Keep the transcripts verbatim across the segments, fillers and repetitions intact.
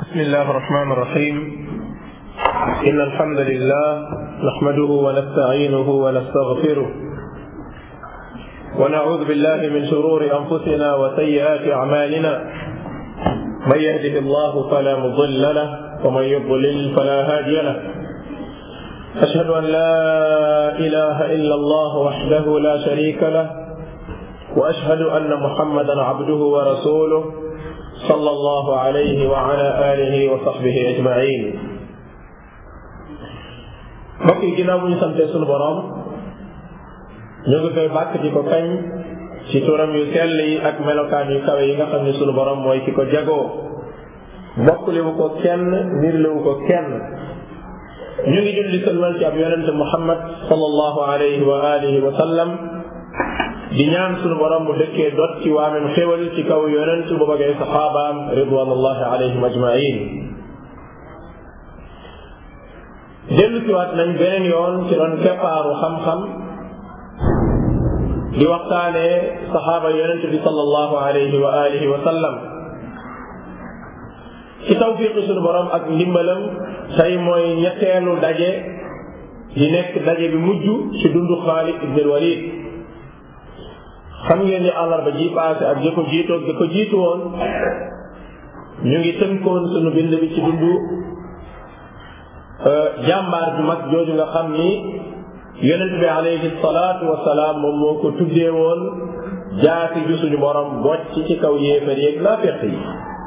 بسم الله الرحمن الرحيم إن الحمد لله نحمده ونستعينه ونستغفره ونعوذ بالله من شرور أنفسنا وسيئات أعمالنا من يهده الله فلا مضل له ومن يضلل فلا هادي له أشهد أن لا إله إلا الله وحده لا شريك له وأشهد أن محمدا عبده ورسوله صلى الله عليه وعلى آله وصحبه أجمعين. mbokk yi ginnaaw bu ñu santee sunu borom ñu ngi koy bàkk di ko kañ ci turam yu sell yi ak melokaan yu kawe yi nga xam ne sunu borom mooy ki ko jagoo bokkliwu ko kenn nirliwu ko kenn. ñu ngi julli sëlmal ci ab yonente Muhammad sallallahu alayhi wa alihi wa sallam di ñaan sunu borom mu dëkkee dot ci waamem xéwal ci kaw yonent bu bëggee saxaabaam ridwanullahi alayhim ajmain. dellu ci waat nañ beneen yoon ci doon keppaaru xam-xam di waxtaanee saxaaba yonent bi sallallahu alayhi wa alihi wa sallam ci tawfiqi sunu borom ak ndimbalam tey mooy ñetteelu daje di nekk daje bi mujj ci dundu Xaalid ibn Walid. xam ngeen ni àllarba ji paase ak di ko jiitoog di ko jiitu woon ñu ngi tënkoon sunu bind bi ci dundu jàmbaar ju mag jooju nga xam ni yonent bi alayhi salaatu wasalaam moom moo ko tuddee woon jaasi ju suñu borom bocc ci kaw yéefar yeeg naafeq yi.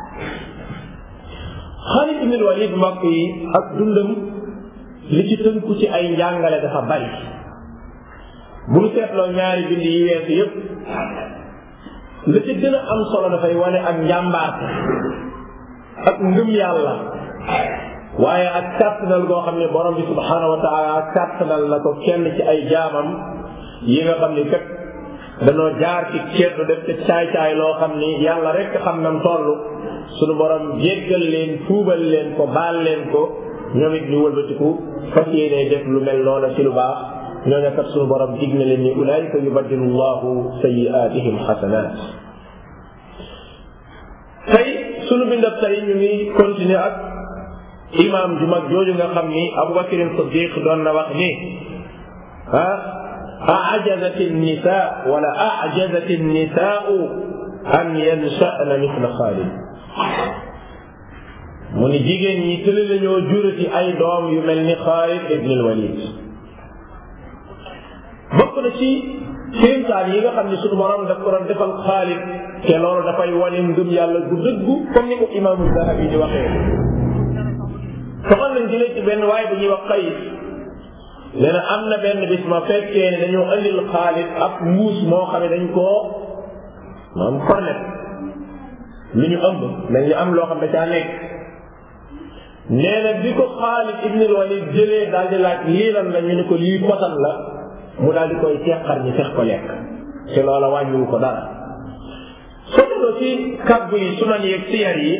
Xaalid ibn Walid mbokk yi ak dundam li ci tënku ci ay njàngale dafa bari. bu ñu seetloo ñaari bind yi weesu yépp la ci gën a am solo dafay wane ak njàmbaar ak ngëm yàlla waaye ak kàttanal goo xam ne borom bi subhaanahu wa taala kàttanal na ko kenn ci ay jaamam yi nga xam ni kat dañoo jaar ci ceetu def te caay-caay loo xam ni yàlla rek xam nam toll sunu borom jéggal leen tuubal leen ko baal leen ko ñoom it ñu wëlbatiku fas yéenee def lu mel noona ci lu baax. ñooñu kat suñu borom dig na leen ni ulaayika yubaddilu llahu sayyi'aatihim xasanaat. tey sunu bindab tey ñu ngi continuer ak imaam ju mag jooju nga xam ni Abu Bakr Siddiq doon na wax ni ah a'jazat an-nisaa wala a'jazat an-nisaa'u an yansha'na mithla Xaalid. mu ni jigéen ñi tële la ñoo jurati ay doom yu mel ni Xaalid ibn al-Walid. bokk na ci kéemtaan yi nga xam ne suñu borom daf ko doon defal Xaalid te loolu dafay wane ngëm yàlla gu dëggu comme ni ko imaamu Zahabi di waxee. soxal nañ jëlee ci benn waaye bu ñuy wax Qays nee na am na benn bis ma fekkee ne dañoo andil Xaalid ab muus moo xam ne dañ koo maam cornet lu ñu ëmb dañ ñu am loo xam ne caa nekk. nee na bi ko Xaalid ibn al-Walid jëlee daal di laaj lii lan la ñu ne ko lii posan la. mu daal di koy teqar ñi fex ko lekk te loola wàññiwu ko dara. sottaloo ci kàggu yi sunan yeeg siyar yi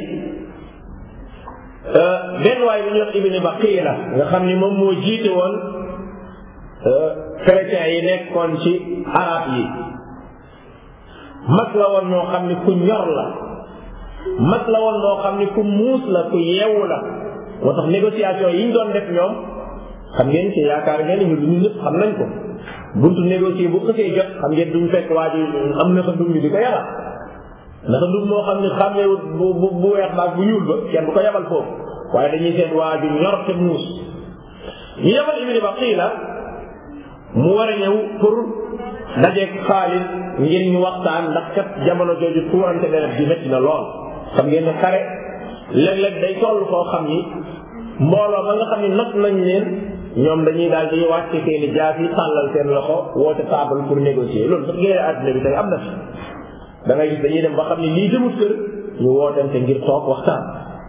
benn waay bu ñuy wax Ibn Baqiila nga xam ni moom moo jiite woon chrétiens yi nekkoon ci arab yi mag la woon moo xam ni ku ñor la mag la woon moo xam ni ku muus la ku yeewu la moo tax négociation yi ñu doon def ñoom xam ngeen ci yaakaar ngeen ñu ñu ñëpp xam nañ ko buntu négocier bu xësee jot xam ngeen duñ fekk waa ji am na fa ndum bi di ko yabal ndax ndum moo xam ne xàmmeewut bu bu bu weex baag bu ñuul ba kenn du ko yabal foofu waaye dañuy seet waa ji ñor te muus. ñu yabal Ibn Baqiila mu war a ñëw pour dajeeg Xaalid ngir ñu waxtaan ndax kat jamono jooju tuurante deret bi métti na lool. xam ngeen ne xare léeg-léeg day toll koo xam ni mbooloo ba nga xam ni not nañ leen. ñoom dañuy daal di wàcce seeni jaas yi tàllal seen loxo woote table pour négocier loolu sax ngeen àddina bi tey am na fi da ngay gis dañuy dem ba xam ne lii demut kër ñu wootante ngir toog waxtaan.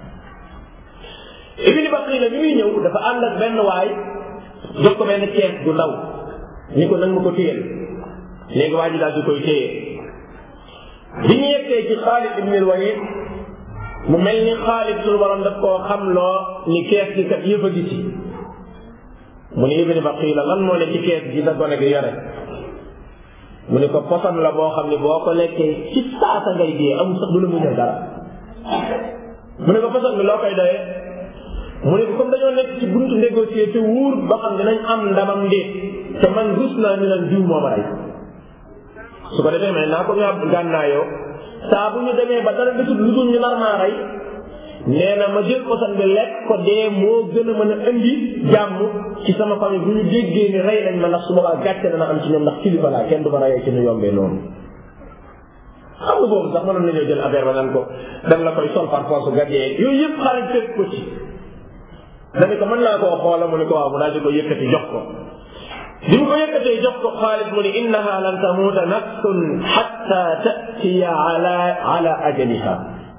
Ibn Baqiila bi muy ñëw dafa ànd ak benn waay jox ko benn kees gu ndaw ni ko nag ma ko téyel léegi waa ji daal di koy téye bi ñu yeggee ci Xaalid ibn al-Walid mu mel ni Xaalid suñu borom daf koo xam loo ni kees gi kat yëpp a gi ci mu ni Ibn Baqiila lan moo ne ci kees gi da gone gi yore mu ne ko poson la boo xam ne boo ko lekkee ci saasa ngay dee amul sax du la muñal dara mu ne ko façon bi loo koy doyee mu ne ko comme dañoo nekk ci buntu négocier te wuur ba xam dinañ am ndamam ndéet te man rus naa ñu naan diw moo ma rey su ko defee may naa ko ñu gànnaayoo saa bu ñu demee ba dara desul lu dul ñu nar maa rey nee na ma jël posan bi lekk ko dee moo gën a mën a indi jàmm ci sama famille bu ñu déggee ni rey nañ ma ndax su boobaa gàcce dana am ci ñoom ndax kilifa laa kenn du ma reyee ci nu yombee noonu xam nga boobu sax mënoon nañoo jël affaire ba nan ko dan la koy sol par force gàddee yooyu yëpp xaaral fekk ko ci dani ko mën naa koo xoola mu ne ko waaw mu daal di ko yëkkati jox ko bi mu ko yëkkatee jox ko Xaalid mu ne innaha lan tamuuta nafsun xatta tatiya ala ala ajaliha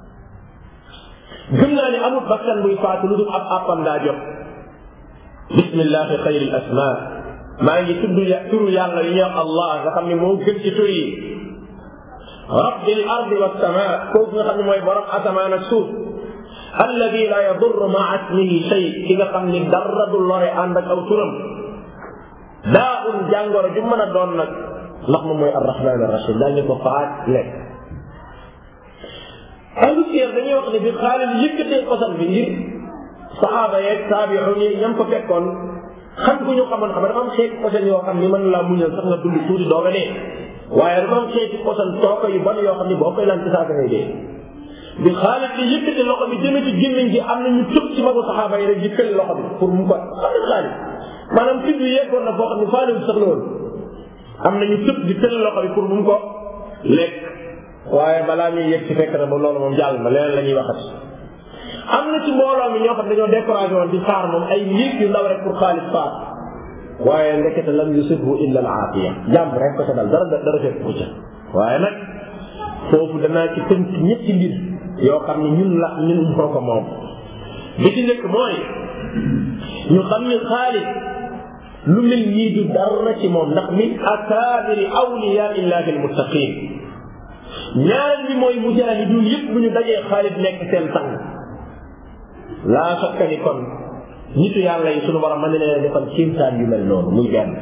gëm naa ne amul bakkan buy faatu lu dul ab àppam daa jot bismillahi xayri l asma maa ngi tudd turu yàlla yi ñuy wax allah nga xam ne moo gën ci tur yi rabbil ardi wassama kooku nga xam ne mooy borom asamaan ak suuf alladi la yadurru maa ismihi shay ki nga xam ni dara du lore ànd ak aw turam daa un jàngoro ju mën a doon nag ndax moom mooy arrahman arrahim daañu ko faat lekk ahlu siyar dañuy wax ne bi Xaalid yëkkatee posan bi ngir saxaaba yeeg taabi'un yi ñam ko fekkoon xam ku ñu xamoon xam dafa am xeeti posan yoo xam ni mën laa muñal sax nga dund tuuti dooga dee waaye dafa am xeeti posan tooka yu ban yoo xam ni boo koy lan ci saaka ngay dee bi Xaalid di yëkkati loxo bi jëme ci gémmiñ gi am na ñu tëb ci magu saxaaba yi rek di kël loxo bi pour mu ko xam ne Xaalid maanaam fit bi yeggoon na foo xam ne faale bi sax loolu am na ñu tëb di kël loxo bi pour mu ko lekk waaye balaa ñuy yegg ci fekk na ba loolu moom jàll na leneen la ñuy waxati am na ci mbooloo mi ñoo xam dañoo découragé woon di xaar moom ay liig yu ndaw rek pour Xaalid faat waaye ndekete lam yusibhu illa al aafiya jàmm rek ko ca dal dara dara fekk ko ca waaye nag foofu danaa ci tënk ñetti mbir yoo xam ne ñun la ñun moo ko moom bi ci njëkk mooy ñu xam ni Xaalid lu mel nii du dara ci moom ndax min akaabiri awliyaa illahi almuttaqin ñaareel bi mooy mujaahiduun yëpp bu ñu dajee Xaalid nekk seen sang laa sokka ni kon nitu yàlla yi sunu borom mën na leen defal kéemtaan yu mel noonu muy benn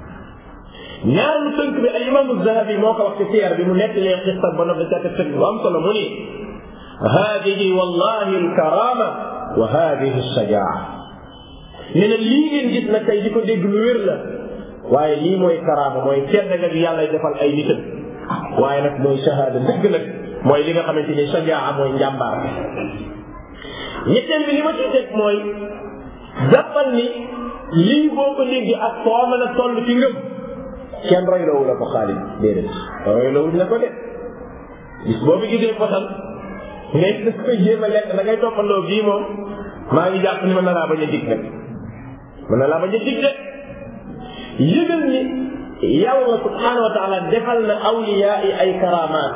ñaareelu tënk bi al imaamu Zahabi moo ko wax ci siyar bi mu nekk lee xista ba noppi ca teg bu am solo mu ni haadihi wallahi alkarama wa haadihi alsajaa nee na lii ngeen gis nag tey di ko dégg lu wér la waaye lii mooy karaama mooy tedd nga bi yàlla defal ay nitam waaye nag mooy shahada dëgg nag mooy li nga xamante ni sajaa mooy njàmbaar ñetteel bi li ma ciy teg mooy jàppal ni lii boo ko dégg ak foo mën a toll ci ngëm kenn roy loowu la ko Xaalid déedéet roy loowu la ko de bis boobu gisee posan mais da koy jéem a lekk da ngay toppandoo bii moom maa ngi jàpp ni mën na laa bañ a dig rek mën na laa bañ a dig de yëgal ni yàlla subhanahu wa taala defal na awliyaa yi ay karamaat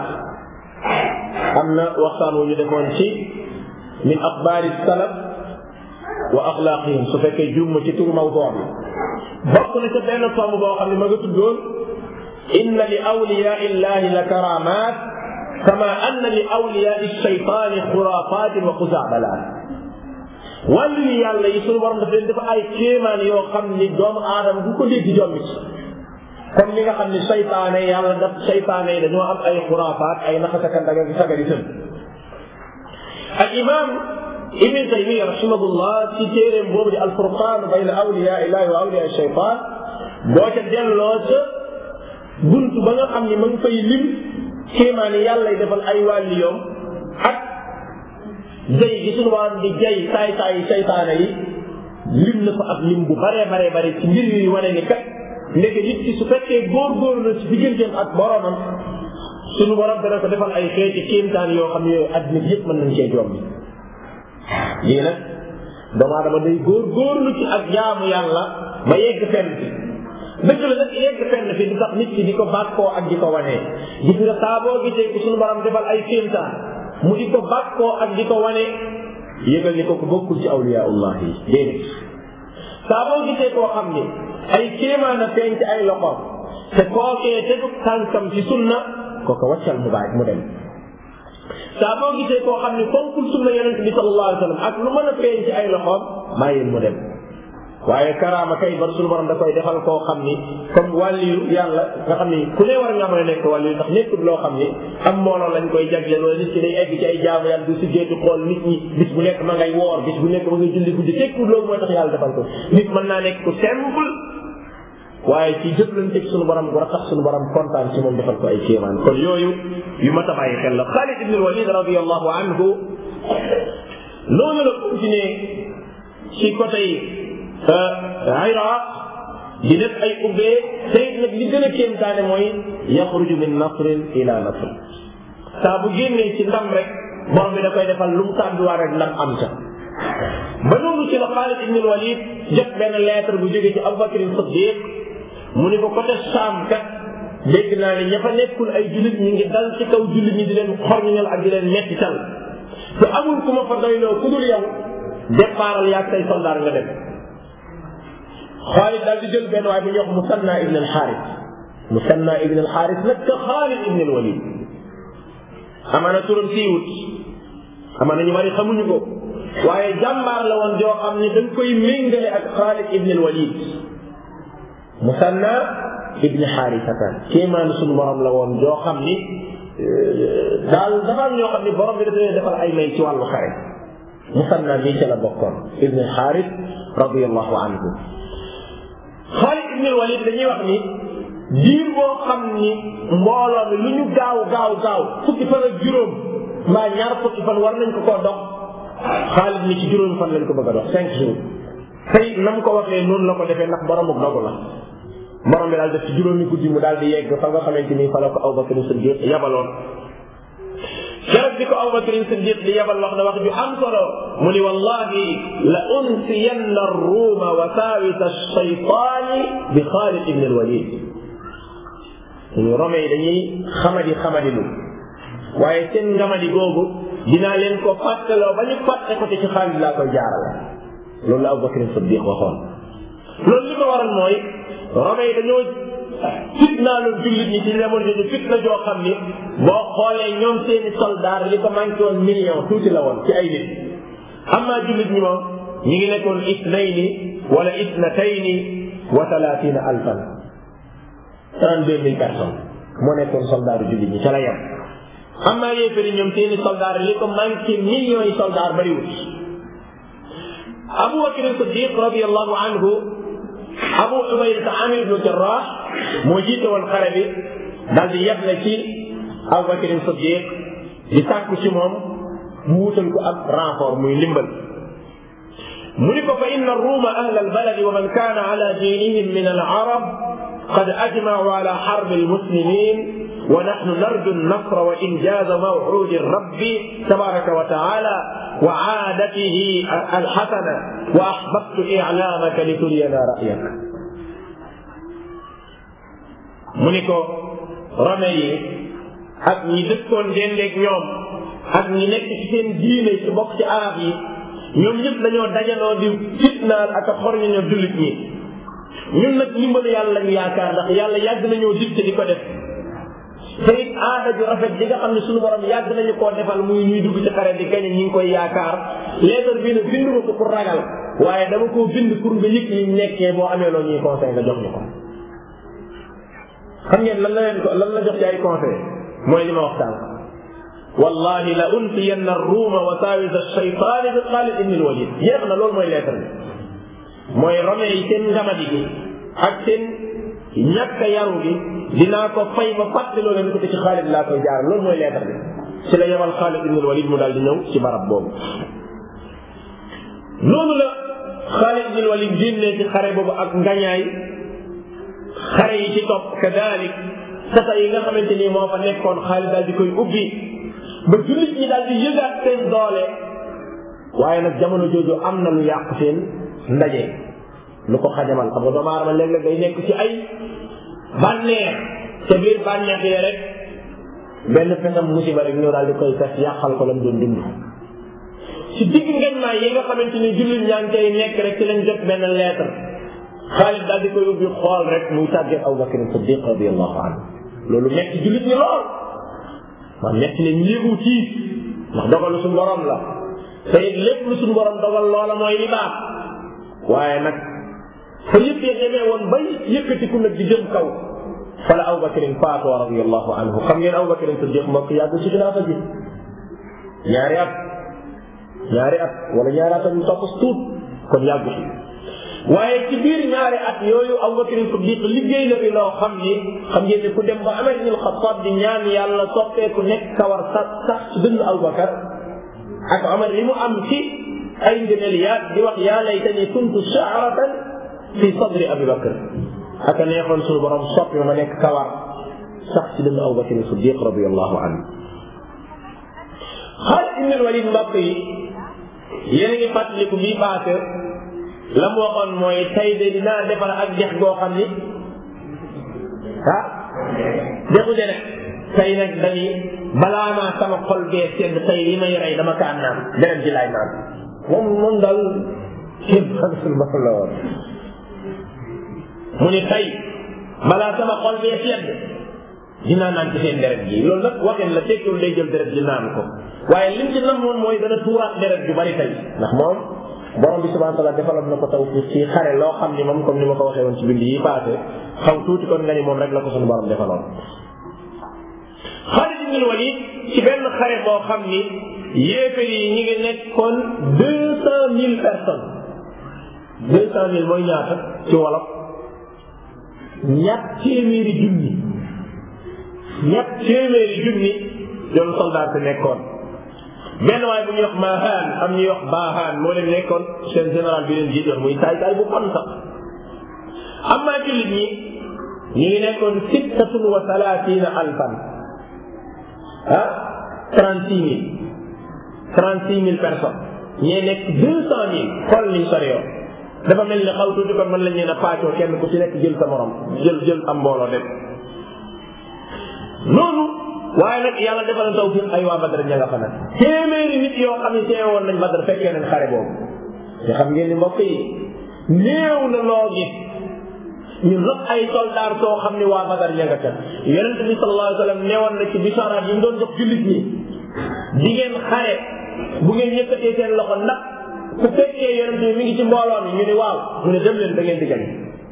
am na waxtaan wu ñu defoon ci min axbaari salaf wa axlaaqihim su fekkee jumma ci turu mawduu bi bokk na ca benn tomb boo xam ne ma nga tuddoon inna li awliyaa illahi la karamaat kama anna li awliyaa shaytaani xuraafaat wa xuzaabalaat wàllu yi yàlla yi sunu borom daf leen dafa ay kéemaan yoo xam ni doomu aadama bu ko dégg jommi ci comme li nga xam ni saytaane yàlla daf saytaane yi dañoo am ay xuraafaat ay naxasaka ndaga gi sagari tën al imam ibn taymiya rahimahullah ci téeréem boobu di alfurqaan bayna awliyaa illahi wa awliyaa shaytaan boo ca delloo ca buntu ba nga xam ni ma ngi fay lim kéemaani yàlla yi defal ay wàlli yoom ak jay gi suñu waan di jay saay saay saytaane yi lim na fa ak lim bu baree baree bare ci mbir yi wane ni kat ndeke nit ki su fekkee góor-góor na ci digganteem ak boromam suñu borom dana ko defal ay xeeti kéemtaan yoo xam ne yooyu adduna bi yëpp mën nañ cee jom bi lii nag doomu aadama day góor-góorlu ci ak jaamu yàlla ba yegg fenn fi dëgg la nag yegg fenn fi di tax nit ki di ko bàkkoo ak di ko wanee gis nga saa boo gisee ko suñu borom defal ay kéemtaan mu di ko bàkkoo ak di ko wane yëgal ni ko ko bokkul ci awliyaullah yi déedéet saa boo gisee koo xam ni ay kéemaan a feeñ ci ay loxoom te kookee tegu tànkam ci sunna kooka waccal mu baaj mu dem saa boo gisee koo xam ni fonkul sunna yonent bi sallallahu alayhi wa sallam ak lu mën a feeñ ci ay loxoom bàyyil mu dem waaye karaama kay bar suñu borom da koy defal koo xam ni comme wàlliyu yàlla nga xam ni ku ne war nga mën a nekk wàlliyu ndax nekkul loo xam ni am mbooloo lañ koy jagleel wala nit ki day egg ci ay jaamu yàlla du si géeti xool nit ñi bis bu nekk ma ngay woor bis bu nekk ma ngay julli guddi tekkul loolu mooy tax yàlla defal ko nit mën naa nekk ku simple waaye ci jëflanteeg suñu borom war a tax suñu borom kontaan ci moom defal ko ay kéemaan kon yooyu yu mat a bàyyi xel la Xaalid ibn Walid radiyallahu anhu noonu la continué ci côté Iraq di def ay ubbee tey nag li gën a kéemtaane mooy yaxruju min nasrin ila nasr saa bu génnee ci ndam rek borom bi da koy defal lu mu tàdduwaat rek ndam am ca ba noonu ci la Xaalid ibn Walid jot benn lettre bu jóge ci Abu Bakr Siddiq mu ni ko côté Sham kat dégg naa ne ña fa nekkul ay jullit ñi ngi dal ci kaw jullit ñi di leen xorññal ak di leen metti tal te amul ku ma fa doyloo ku dul yow départal yaag say soldaar nga dem Xaalid daal di jël benn waay bu ñuy wax Musanna ibn al-Xaaris Musanna ibn al-Xaaris nag ka Xaalid ibn al-Walid amaana turam siiwut amaana ñu bari xamuñu ko waaye jàmbaar la woon joo xam ne dañ koy méngale ak Xaalid ibn al-Walid Musanna ibn Xaarisatan kéemaan suñu borom la woon joo xam ni daal dafa am ñoo xam ni borom bi dafa leen defal ay may ci wàllu xare Musanna bi ci la bokkoon ibn al-Xaaris radiyallahu anhu Xaalid ibn al-Walid dañuy wax ni diir boo xam ni mbooloo mi lu ñu gaaw gaaw gaaw fukki fan ak juróom mbaa ñaar fukki fan war nañ ko koo dox Xaalid ni ci juróomi fan lañ ko bëgg a dox cinq jours tey na mu ko waxee noonu la ko defee ndax boromuk dogu la borom bi daal def ci juróomi guddi mu daal di yegg fa nga xamante ni fa la ko Abu Bakr Siddiq yabaloon keroog bi ko Abu Bakr Siddiq di yabal wax na wax ju am solo mu ni wallahi la unsiyanna ar-ruuma wasaawisa ash-shaytaani bi Xaalid ibn al-Walid ñu Rome yi dañuy xamadi xamadi lu waaye seen ngamadi googu dinaa leen ko fàttaloo ba ñu fàtte ko te ci Xaalid laa koy jaarale loolu la Abu Bakr Siddiq waxoon loolu li ko waral mooy Rome yi dañoo fitnaalu jullit ñi ci jamono jooju fitna joo xam ni boo xoolee ñoom seeni soldaar li ko manqué woon million tuuti la woon ci ay nit amma jullit ñi moom ñi ngi nekkoon isnayni wala isnatayni wa talatina alfan trente-deux mille personnes moo nekkoon soldaaru jullit ñi ca la yem amma yéefari ñoom seeni soldaar li ko manqué millions yi soldaar bariwut Abu Bakr Siddiq radiyallahu anhu Abu Ubayda Amir ibn Jarrah moo jiite woon xare bi daal di yeble ci Abu Bakr Siddiq di sàkku ci moom mu wutal ko ak renfort muy ndimbal mu ni ko fa inna ar-Ruuma ahla al-balad wa man kaana ala diinihim min al-arab qad ajma'u ala harb al-muslimin wa nahnu narju an-nasra wa injaz maw'ud ar-rabb tabaraka wa ta'ala wa 'aadatihi al-hasana wa ahbabtu i'laamaka lituryana ra'yaka mu ni ko Rome yi ak ñi dëkkoon dendeeg ñoom ak ñi nekk ci seen diine ci bokk ci arab yi ñoom ñëpp dañoo dajaloo di fitnaal ak a xor ñoo jullit ñi ñun nag ndimbalu yàlla lañu yaakaar ndax yàlla yàgg nañoo dicté di ko def te it aada ju rafet ji nga xam ne suñu borom yàgg nañu koo defal muy ñuy dugg ci xare di gañe ñi ngi koy yaakaar lettre bii nag binduma ko pour ragal waaye dama koo bind pour nga yëg liñ nekkee boo amee loo ñuy conseil nga jox ñu ko xam ngeen lan la leen ko lan la jox ci ay conseil mooy li ma wax sànq wallahi la unsiyanna ar-ruuma wasaawisa ash-shaytaani bi Xaalid ibn al-Walid yéex na loolu mooy lettre bi mooy Rome yi seen ngamadi gi ak seen ñàkk a yaru gi dinaa ko fay ba fàttaloo leen ko te ci Xaalid laa koy jaar loolu mooy lettre bi ci la yebal Xaalid ibn al-Walid mu daal di ñëw ci barab boobu noonu la Xaalid ibn al-Walid génnee ci xare boobu ak ngañaay xare yi ci topp kadalik sata yi nga xamante ni moo fa nekkoon Xaalid daal di koy ubbi ba jullit ñi daal di yëgaat seen doole waaye nag jamono jooju am na lu yàq seen ndaje lu ko xajamal xam nga doomu aadama léeg-léeg day nekk ci ay bànneex te biir bànneex yi rek benn fesam musiba rek ñëw daal di koy fes yàqal ko lam doon dund ci digg ngeen naa yi nga xamante ni jullit ñaa ngi koy nekk rek ci lañ jot benn lettre Xaalid daal di koy ubbi xool rek muy tàggee Abu Bakr Siddiq radiyallahu anhu loolu nekk jullit ñi lool man nekk ne ñu yëgu tiis ndax dogalu suñu borom la te it lépp lu suñu borom dogal loola mooy li baax waaye nag fa yëpp ya demee woon bay yëkkatiku nag di jëm kaw fa la Abu Bakrin faatoo radiyallahu anhu xam ngeen Abu Bakrin Siddiq mbokk yàgg ci xilaafa ji ñaari at ñaari at wala ñaari at ñu topp tuut kon yàggu fi waaye ci biir ñaari at yooyu Abu Bakrin Siddiq liggéey na fi loo xam ni xam ngeen ne ku dem ba Umar ibn al-Khattab di ñaan yàlla soppeeku nekk kawar sax sax ci dënn Abu Bakar ak Umar li mu am ci ay ngëneel yaat di wax yaa laytani kuntu sha'ratan fi sadri Abi Bakr ak a neexoon suñu borom soppi ma nekk kawar sax ci dënn Abu Bakr Siddiq radiyallahu anhu. Xaalid ibn al-Walid mbokk yi yéen a ngi fàttaliku bii paase la mu waxoon mooy tey de dinaa defar ak dex goo xam ni ah dexu de rek tey nag dañuy balaa maa sama xol bee sedd tey li may rey dama kaa naan deret ji laay naan moom moom daal képp xasul ba la woon mu ni tey balaa sama xol bee sedd dinaa naan ci seen deret ji loolu nag waxin la tekkiwul day jël deret ji naan ko waaye lim ci namoon mooy dana tuuraat deret ju bari tey ndax moom borom bi subhanahu wa ta'ala defaloon na ko taw ci xare loo xam ni moom comme ni ma ko waxee woon ci bind yi passé xaw tuuti kon nga ni moom rek la ko suñu borom defaloon. Xaalid ibn Walid ci benn xare boo xam ni yéefar yi ñi ngi nekkoon deux cent mille personnes deux cent mille mooy ñaata ci wolof ñett téeméeri junni ñett téeméeri junni yoonu soldat si nekkoon. benn waaye bu ñuy wax Mahaan am ñuy wax Baahaan moo leen nekkoon seen général bi leen jiitoon muy taay taay bu bon sax am naa jullit ñi ñu ngi nekkoon sittatun wa salaatiina alfan ah trente six mille trente six mille personnes ñee nekk deux cent mille xool niñ sori yoon dafa mel ni xaw tuuti kon mën lañ leen a paacoo kenn ku ci nekk jël sa morom jël jël am mbooloo dem noonu waaye nag yàlla defal na tawfiq ay waa Badar ña nga fa nag téeméeri nit yoo xam ne teewoon nañ Badar fekkee nañ xare boobu te xam ngeen ni mbokk yi néew na loo gis ñu not ay soldaar soo xam ne waa Badar ña nga ca yonent bi sallallahu alayhi wa sallam neewoon na ci bisaraat yi mu doon jox jullit ñi di ngeen xare bu ngeen yëkkatee seen loxo ndax ku fekkee yonent bi mi ngi ci mbooloo mi ñu ni waaw mu ne dem leen da ngeen di gañ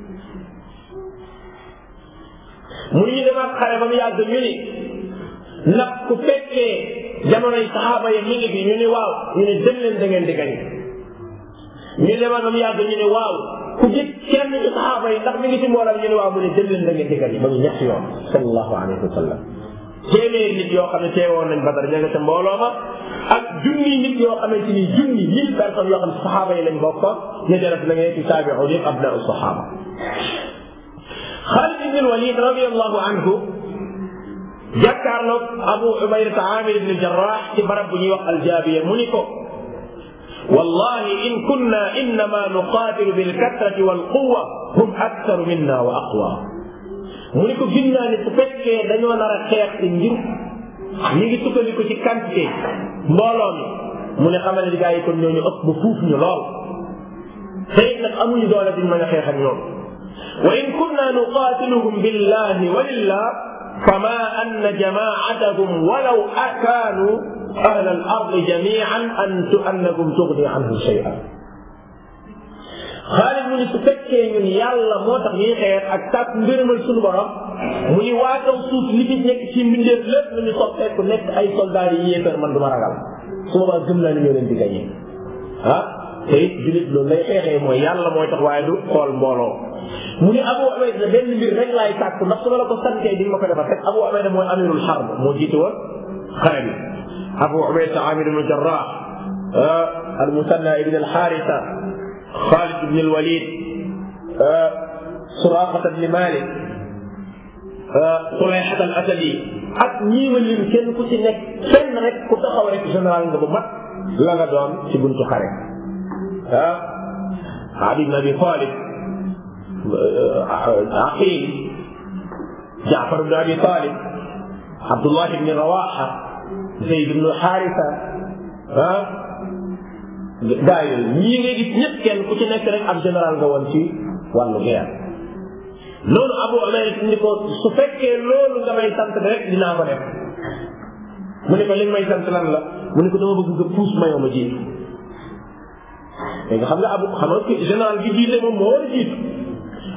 mu ni ñu demaat xare ba mu yàgg ñu ni ndax ku fekkee jamonoy saxaaba yi mi ngi fi ñu ni waaw ñu ne dem leen da ngeen di gañ ñu demaat ba mu yàgg ñu ni waaw ku gis kenn ci saxaaba yi ndax mi ngi ci mbooloo ñu ni waaw mu ne dem leen da ngeen di gañ ba mu ñetti yoon sallallahu alayhi wa sallam téeméeri nit yoo xam ne teewoon nañ Badar ña nga ca mbooloo ma ak junni nit yoo xamante ni junni mille personnes yoo xam ne saxaaba yi lañ bokk ñu def la ngeen ci taabi'u yëpp abna'u saxaaba. Xaalid ibn Walid radiyallahu anhu jàkkaarloog Abu Ubayda Aamir ibn Jarrah ci barab bu ñuy wax Aljaabiya mu ni ko wallahi in kunna innama nuqaatilu bil kasrati wal quwwa hum aktharu minna wa aqwa mu ni ko ginnaa ni su fekkee dañoo nar a xeex ci ngir ñi ngi sukkandiku ci quantité mbooloo mi mu ne xamal ni gaa yi kon ñooñu ëpp ba fuuf ñu lool te it nag amuñu doole duñ mën a xeex ak ñoom wa in kunna nuqaatiluhum billahi wa lillah fama anna jamaatahum walaw akaanu ahla al ardi jamian antu annakum tughni anhum shay'an Xaalid mu ni su fekkee ñun yàlla moo tax ñuy xeex ak tàkk ngërëmal suñu borom mu ni waa kaw suuf li fi nekk ci mbindeef lépp lu ñu soppeeku nekk ay soldats yi yéefar man du ma ragal su ma gëm naa ni ñoo leen di gañee ah te it jullit loolu lay xeexee mooy yàlla mooy tax waaye du xool mbooloo mu ni Abu Ubayda benn mbir rek laay tàkku ndax su ma la ko santee di ma ko defal rek Abu Ubayda mooy amirul harb moo jiite woon xare bi Abu Ubayda Amir ibn Jarrah al Musanna ibn al Haritha Xaalid ibn al-Walid Suraaqa ibn Maalik Tulayha al-Asadi ak ñii ma lim kenn ku ci nekk kenn rek ku taxaw rek général nga bu mat la nga doon ci buntu xare ah Ali ibn Abi Talib Aqil Jaafar ibn Abi Talib Abdullah ibn Rawaha Zayd ibn Haritha ah gaa yooyu ñii ngay gis ñëpp kenn ku ci nekk rek ab général nga woon ci wàllu guerre loolu Abu Ubayda ni ko su fekkee loolu nga may sant rek dinaa ko def mu ne ko li may sant lan la mu ne ko dama bëgg nga puus ma yow ma jiitu mais nga xam nga abu xam nga général bi jiite moom moo war a jiitu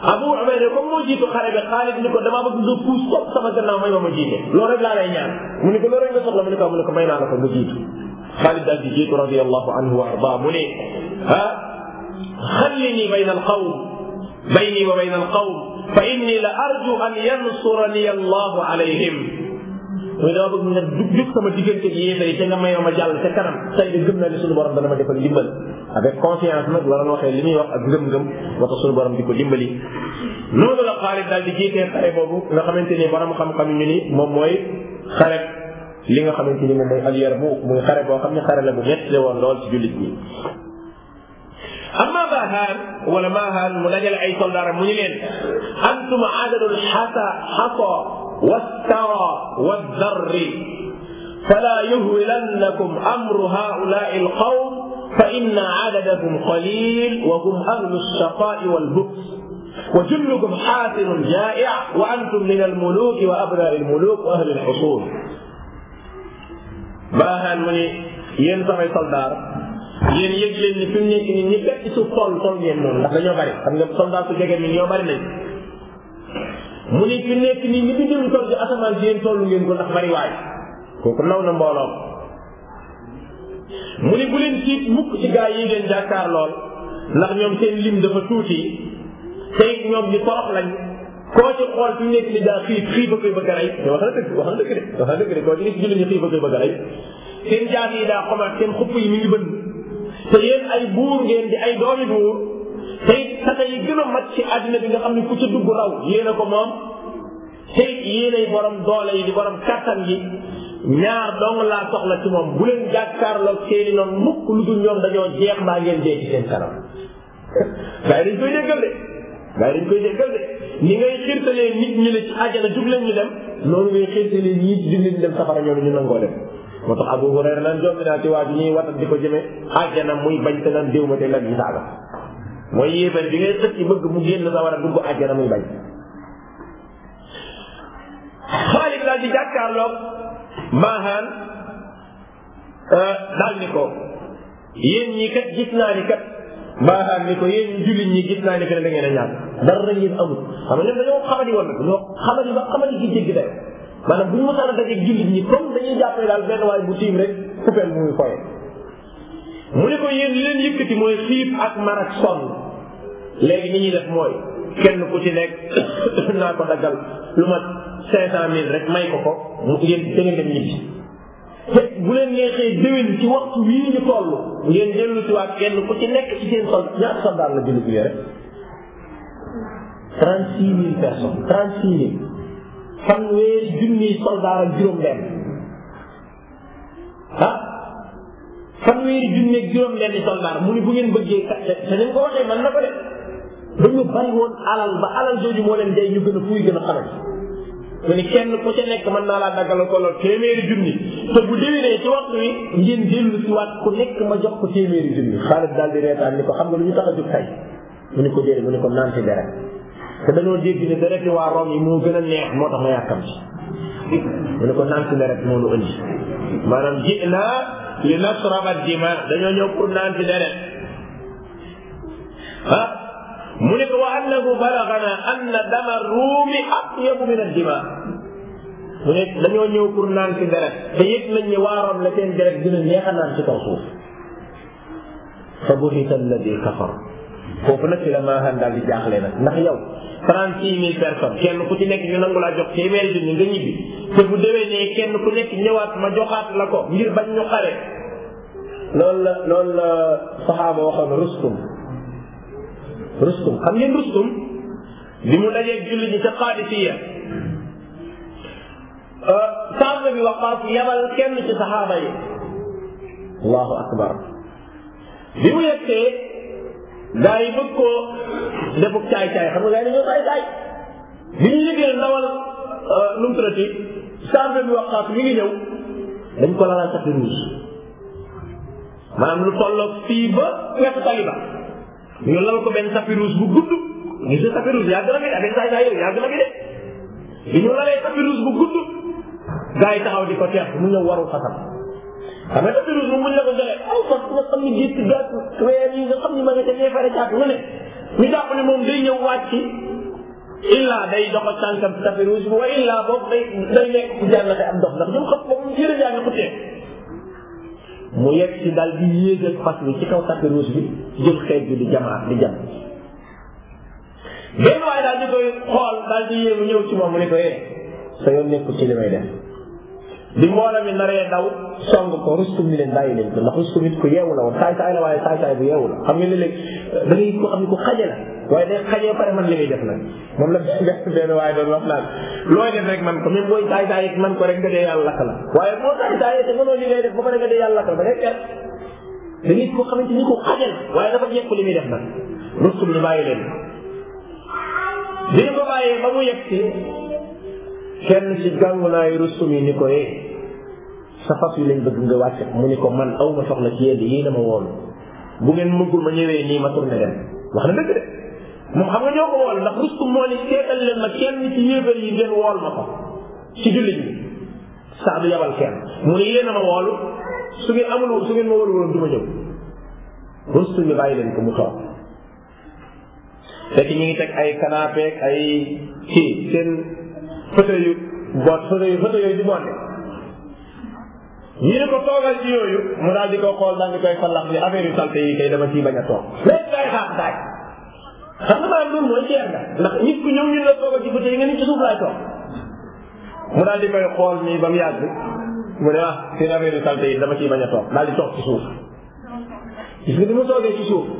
Abu Ubayda comme moo jiitu xare bi Xaalid ni ko damaa bëgg nga puus topp sama gannaaw may ma ma jiite loolu rek laa lay ñaan mu ne ko loolu rek nga soxla mu ne ko mu ne ko may naa la ko nga jiitu Xaalid daal di jiitu radiyallahu anhu wa arda mu ne ah xallini bayna alqawm bayni wa bayna alqawm fa inni la arju an yansurani allahu alayhim muy dama bëgg nga dug dug sama diggante gi yéefar yi te nga may ma jàll ca kanam tey de gëm naa ne suñu borom dana ma defal ndimbal avec conscience nag la doon waxee li muy wax ak ngëm-ngëm moo tax suñu borom di ko dimbali noonu la Xaalid daal di jiitee xare boobu nga xamante ni borom xam-xam ñu ni moom mooy xare li nga xamante ni moom mooy al Yarmuk muy xare boo xam ne xare la bu metti woon lool ci jullit ñi amma Maahaan wala Maahaan mu dajale ay soldaaram mu ñu leen antum adadul xasa xasa والثرى والذر فلا يهولنكم أمر هؤلاء القوم فإن عددكم قليل وهم أهل الشقاء والبؤس وجلكم حافر جائع وأنتم من الملوك وأبناء الملوك وأهل الحصول baaxaan mu ni yéen samay soldaar yéen yëg leen ni fi mu nekk nii ñi fekk ci suuf toll toll ngeen noonu ndax dañoo bari xam nga soldaar su jege ni ñoo bari nañ mu ni fi nekk nii ni bi dem toll ci asamaan si yéen tollu ngeen ko ndax bari waay kooku naw na mbooloo mu ni bu leen tiit mukk ci gaa yi ngeen jàkkaar lool ndax ñoom seen lim dafa tuuti tey ñoom ñu torox lañ koo ci xool fi nekk ni daa xiif xiif a koy bëgg a rey wax na dëgg wax na dëgg de wax na dëgg de koo ci gis julli ñu xiif a koy bëgg a rey seen jaas yi daa xomaat seen xupp yi mi ngi bënn te yéen ay buur ngeen di ay doomi buur tey tata yi gën a mat ci àddina bi nga xam ne ku ca dugg raw yéen a ko moom tey yéenay borom doole yi di borom kattan gi ñaar dong laa soxla ci moom bu leen jàkkaarloog seeni noonu mukk lu dul ñoom dañoo jeex mbaa ngeen dee ci seen kanam gaa yi dañ koy déggal de gaa yi dañ koy déggal de ni ngay xiirtalee nit ñi la ci àjjana jug leen ñu dem noonu ngay xiirtalee ñii jug leen ñu dem safara ñoom ñu nangoo dem moo tax Abu Hurayra naan jombi naa ci waa ji ñuy watat di ko jëme àjjana muy bañ te naan déw ma te lan yi saaga mooy yéefar bi ngay xëcc bëgg mu génn sa war a dugg àjjana muy bañ Xaalid daal di jàkkaarloog Maahaan daal ni ko yéen ñi kat gis naa ni kat Maahaan ni ko yéen jullit ñi gis naa ni kat da ngeen a ñàkk dara ngeen amul xam nga ñoom dañoo xamadi woon nag ñoo xamadi ba xamadi gi jéggi day maanaam bu ñu mosaan a dajeeg jullit ñi comme dañuy jàppale daal benn waay bu tiim rek coupeel bu muy foye mu ne ko yéen li leen yëkkati mooy xiif ak mar ak sonn léegi ni ñuy def mooy kenn ku ci nekk naa ko daggal lu mat cinq cent mille rek may ko ko mu yéen da ngeen dem ñibbi te bu leen neexee déwén ci waxtu wii ñu toll ngeen dellu si waat kenn ku ci nekk ci seen soldat ñaata soldat la jëlu bi rek trente six mille personnes trente six mille fanweeri junniy soldat ak juróom benn ah fanweeri junni ak juróom benn soldat mu ni bu ngeen bëggee kat te nañ ko waxee man na ko de dañu bari woon alal ba alal jooju moo leen day ñu gën a fuy gën a xamal mu ni kenn ku ca nekk mën naa laa daggal ko lool téeméeri junni te bu déwénee ci waxtu wi ngeen dellu si waat ku nekk ma jox ko téeméeri junni Xaalid daal di reetaan ni ko xam nga lu ñu tax a jóg tey mu ni ko déedéet mu ni ko naan ci deret te dañoo dégg ne deret yi waa Rome yi moo gën a neex moo tax ma yàkkam ci mu ni ko naan ci deret moo nu indi maanaam ji naa li nasraba dima dañoo ñëw pour naan ci deret ah mu ne ko wa annahu balagana anna dama ruumi atyabu min ad-dima mu ne dañoo ñëw pour naan ci deret te yëg nañ ne waaroon la seen deret dina neex a naan ci kaw suuf fa buhita alladi kafar foofu nag ci la Maahaan daal di jaaxle nag ndax yow trente six mille personnes kenn ku ci nekk ñu nangu laa jox téeméeri junni nga ñibbi te bu déwénee kenn ku nekk ñëwaat ma joxaat la ko ngir bañ ñu xare loolu la loolu la saxaaba waxoon Rustum Rustum xam ngeen Rustum bi mu dajeeg jullit ñi ca Qaadisiya Saad bi Waqaas yabal kenn ci saxaaba yi allahu akbar bi mu yegsee gaa yi bëgg koo defuk caay caay xam nga gaa yi dañoo caay caay bi ñu yëgee ndawal nu mu traité Saad bi Waqaas mi ngi ñëw dañ ko lalal tapis rouge maanaam lu tolloog fii ba wetu taliba ñu lal ko benn tapis rouge bu gudd gis nga tapis rouge yàgg na fi avec saa saa yàgg na fi de bi ñu lalee tapis rouge bu gudd gaa yi taxaw di ko teex mu ñëw waru fasam xam nga tapis rouge moom muñ la ko joxee aw fas nga xam ni gétt gàtt weer yi nga xam ni ma nga ca neefare jàpp nga ne ñu jàpp ne moom day ñëw wàcc illa day dox ak tànkam ci tapis rouge bi wa illa boobu day day nekk ci jànnate am dox ndax ñoom xam boobu yëre yaa ngi xutee mu yegg ci daal di yéegal fas bi ci kaw tapis rouge bi jël xeet bi di jamaat di jam benn waaye daal di koy xool daal di yéemu ñëw ci moom mu ne ko eh sa yoon nekkul ci li may def bi mbooloo mi naree daw song ko Rustum ni leen bàyyi leen ko ndax Rustum nit ku yeewu la woon saay saay la waaye saay saay bu yeewu la xam nga ne léegi da ngay ko xam ne ku xaje la waaye day xajee pare man li muy def nag moom la benn benn waaye doon wax naan looy def rek man ko même booy saay saay man ko rek nga dee yàlla lakk la waaye boo saay saay te mënoo li ngay def ba pare nga dee yàlla lakk la da ngay perte da ngay ko xamante ni ko xaje la waaye dafa jekk li muy def nag Rustum ni bàyyi leen bi ñu ko bàyyee ba mu yegg si kenn ci gàngunaayu Rustum yi ni ko eh sa fas yi lañ bëgg nga wàcce mu ni ko man aw ma soxla ci yéen yéen a ma woolu bu ngeen mëggul ma ñëwee nii ma tourné dem wax na dëgg de moom xam nga ñoo ko woolu ndax Rustum moo ni seetal leen ma kenn ci yéegal yi ngeen wool ma ko ci jullit ñi saa du yabal kenn mu ni yéen a ma woolu su ngeen amul su ngeen ma woolu woon du ma ñëw Rustum bi bàyyi leen ko mu toog fekk ñu ngi teg ay canapé ay kii seen fauteuil yu boot fauteuil yu fauteuil yooyu di bonde ñu ne ko toogal ci yooyu mu daal di ko xool daal di koy fallax ni affaire yu salte yi kay dama ciy bañ a toog léegi kay xaar daaj xam nga maanaam loolu mooy ceer nga ndax nit ku ñëw ñu la toogal ci fauteuil yi nga ni ci suuf laay toog mu daal di koy xool nii ba mu yàgg mu ne ah seen affaire yu salte yi dama ciy bañ a toog daal di toog ci suuf gis nga ni mu toogee ci suuf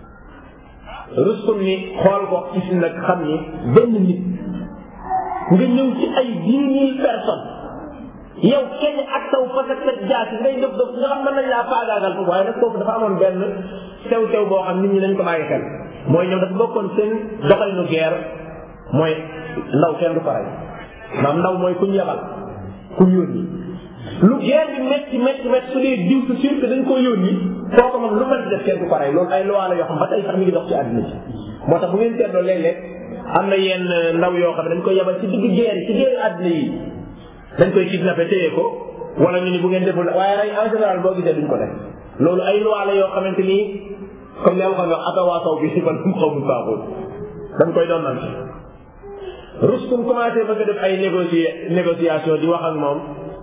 Rustum ni xool ko ci nag xam ni benn nit nga ñëw ci ay dix mille personnes yow kenn ak taw fas ak sa jaasi ngay def def nga xam mën nañ laa faagaagal foofu waaye nag foofu dafa amoon benn tew tew boo xam nit ñi dañ ko bàyyi xel mooy ñoom dafa bokkoon seen doxalinu guerre mooy ndaw kenn du faray maam ndaw mooy kuñ yabal kuñ yónni lu guerre bi métti métti métti su dee diw su sûr que dañ koo yónni kooku moom lu mën di def kenn du faray loolu ay loi la yoo xam ba tey sax mi ngi dox ci àddina ci moo tax bu ngeen seetloo léeg-léeg am na yenn ndaw yoo xam ne dañ koy yabal ci digg guerre ci guerre àddina yi dañ koy kidnappé téye ko wala ñu ni bu ngeen deful waaye rey en général boo gisee duñ ko def loolu ay loi la yoo xamante ni comme li waxoon wax atawaasaw bi si ban mu xaw mu baaxul dañ koy doon nante Rustum commencé bëgg def ay négoci négociation di wax ak moom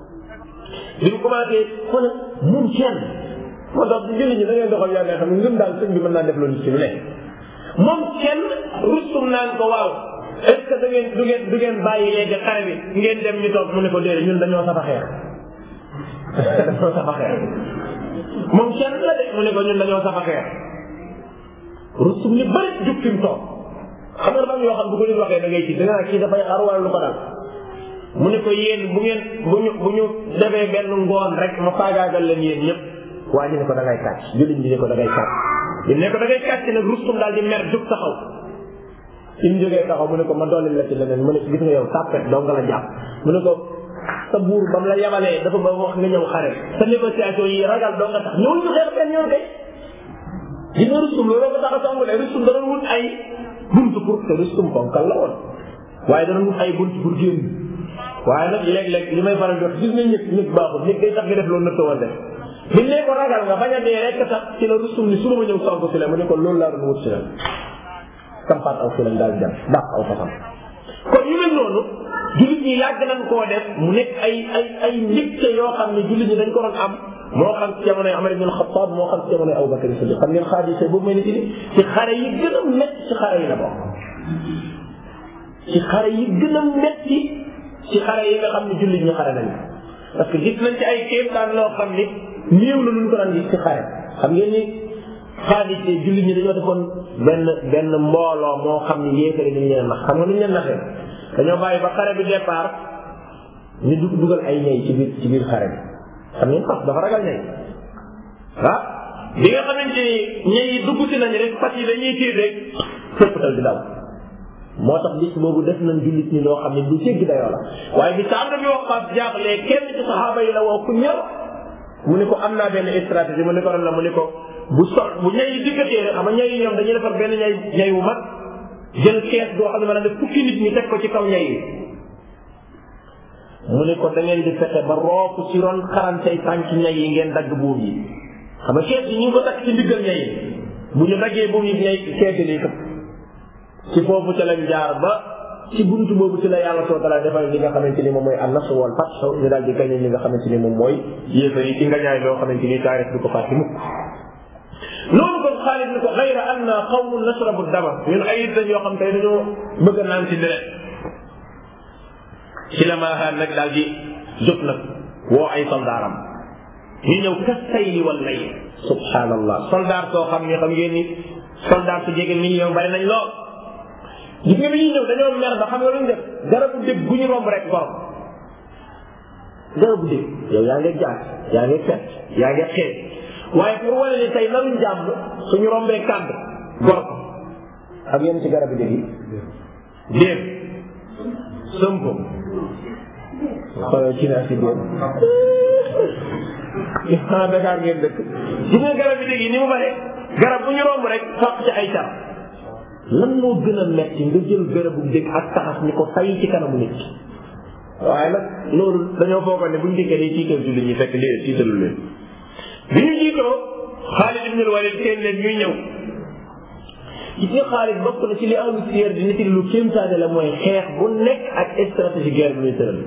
bi mu commencé xoolal moom kenn moo tax julli ñi da ngeen doxal yaa nga xam ne ngëm daal sëñ bi mën naa def loolu ci lu ne moom kenn Rustum naan ko waaw est ce que da ngeen du ngeen du ngeen bàyyi léegi xare bi ngeen dem ñu toog mu ne ko déedéet ñun dañoo safa xeex dañoo safa xeex moom kenn la de mu ne ko ñun dañoo safa xeex Rustum ni bëri jug fi mu toog xam nga dafa am yoo xam bu ko nit waxee da ngay ci da nga kii dafay xar wala lu ko dal mu ne ko yéen bu ngeen bu ñu bu ñu defee benn ngoon rek ma faagaagal leen yéen ñëpp waa ji ne ko da ngay kàcc julliñ bi ne ko da ngay kàcc ñu ne ko da ngay kàcc nag Rustum daal di mer jug taxaw ci mu jógee taxaw mu ne ko ma dolli la ci leneen mu ne gis nga yow tàppet doo nga la jàpp mu ne ko sa buur ba mu la yabalee dafa ba wax nga ñëw xare sa négociation yi ragal doo nga tax ñëwul ñu xeex benn yoon kay gis nga Rustum loolu ko tax a song de Rustum da doon wut ay buntu pour te Rustum ponkal la woon waaye da doon wut ay buntu pour génn waaye nag léeg-léeg li may faral di wax gis nga ñëpp ñëpp baaxul nit day tax nga def loolu nëpp woon def biñ ne ko ragal nga bañ a dee rek tax ci la Rustum ni su ma ñëw song si la mu ne ko loolu laa doon wut si la kampaat aw filam daal di dem dàq aw fasam kon yu mel noonu jullit ñi yàgg nañ koo def mu nekk ay ay ay mbégte yoo xam ne jullit ñi dañ ko doon am moo xam ci jamonoy Umar ibn al-Khattab moo xam ci jamonoy Abu Bakr Siddiq xam ngeen xaadise boobu may ni ci ci xare yi gën a métti ci xare yi la bokk ci xare yi gën a métti ci xare yi nga xam ne jullit ñi xare nañ parce que gis nañ ci ay kéemtaan loo xam ni néew na luñ ko daan gis ci xare xam ngeen ni xaadise jullit ñi dañoo defoon benn benn mbooloo moo xam ni yéefari dañu leen nax xam nga nuñu leen naxee dañoo bàyyi ba xare bi départ ñu dug dugal ay ñay ci biir ci biir xare bi xam ngeen fas dafa ragal ñay ah bi nga xamante ni ñay yi dugg si nañ rek fas yi dañuy tiir rek fëppatal di daw moo tax bis boobu def nañ jullit ñi loo xam ne du jéggi dayoo la waaye bi sa am na bi wax fas jaaxlee kenn ci saxaaba yi la woo ku ñëw mu ne ko am naa benn stratégie mu ne ko ran la mu ne ko bu so bu ñay yi dikkatee rek xam nga ñay yi ñoom dañuy defar benn ñay ñay wu mag jël kees boo xam ne maanaam def fukki nit ñi teg ko ci kaw ñay yi mu ne ko da ngeen di fexe ba rooku ci ron xarantey tànk ñay yi ngeen dagg buum yi xam nga kees yi ñu ngi ko takk ci ndiggal ñay yi bu ñu daggee buum yi ñay kees yi këpp ci foofu ca lañ jaar ba ci buntu boobu ci la yàlla soo tala defal li nga xamante ni moom mooy an-nasr wal fath ñu daal di gañe li nga xamante ni moom mooy yéefar yi ci nga ñaay loo xamante ni taarix du ko fàtte mukk loolu kon Xaalid ni ko xayra anna qawmun nashrabu dama ñun ay dañ yoo xam tey dañoo bëgg a naan ci deret ci la maahaan nag daal di jóg nag woo ay soldaaram ñu ñëw kas sayli wal lay subhanallah soldaar soo xam ne xam ngeen ni soldaar su jege million bari nañ lool gis nga bi ñuy ñëw dañoo mer ba xam nga lu ñu def garabu dégg gu ñu romb rek borom garabu dégg yow yaa ngi jaas yaa ngi fet yaa ngi xeet waaye pour wane ni tey naruñ jàmm suñu rombee kàdd gor ko ak yéen ci garabu dégg yi déeg sëmpo xoolal ci naa si déeg ah Dakar ngeen dëkk gis nga garab yi dégg yi ni mu bare garab bu ñu romb rek fàq ci ay car lan moo gën a metti nga jël garabu dégg ak taxas ni ko tay ci kanamu nit waaye nag loolu dañoo foogoon ne buñ dikkee day tiital ci li ñuy fekk lii tiitalu leen bi ñu jiitoo Xaalid ibn Walid seen leen ñuy ñëw gis nga Xaalid bokk na ci li ahlu siyar di nit lu kéemtaane la mooy xeex bu nekk ak stratégie guerre bi ñuy tëral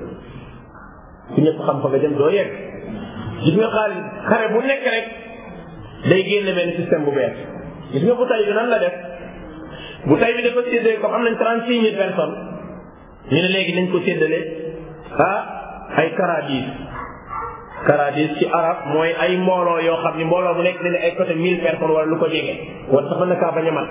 su ñëpp xam fa nga jëm doo yegg gis nga Xaalid xare bu nekk rek day génne benn système bu bees gis nga bu tay bi nan la def bu tay bi dafa séddale comme am nañ trente six mille personnes ñu ne léegi nañ ko séddale ah ay karadis karadis ci arab mooy ay mbooloo yoo xam ni mbooloo bu nekk ne ay côté mille personnes wala lu ko jege wala sax mën na kaa bañ a mat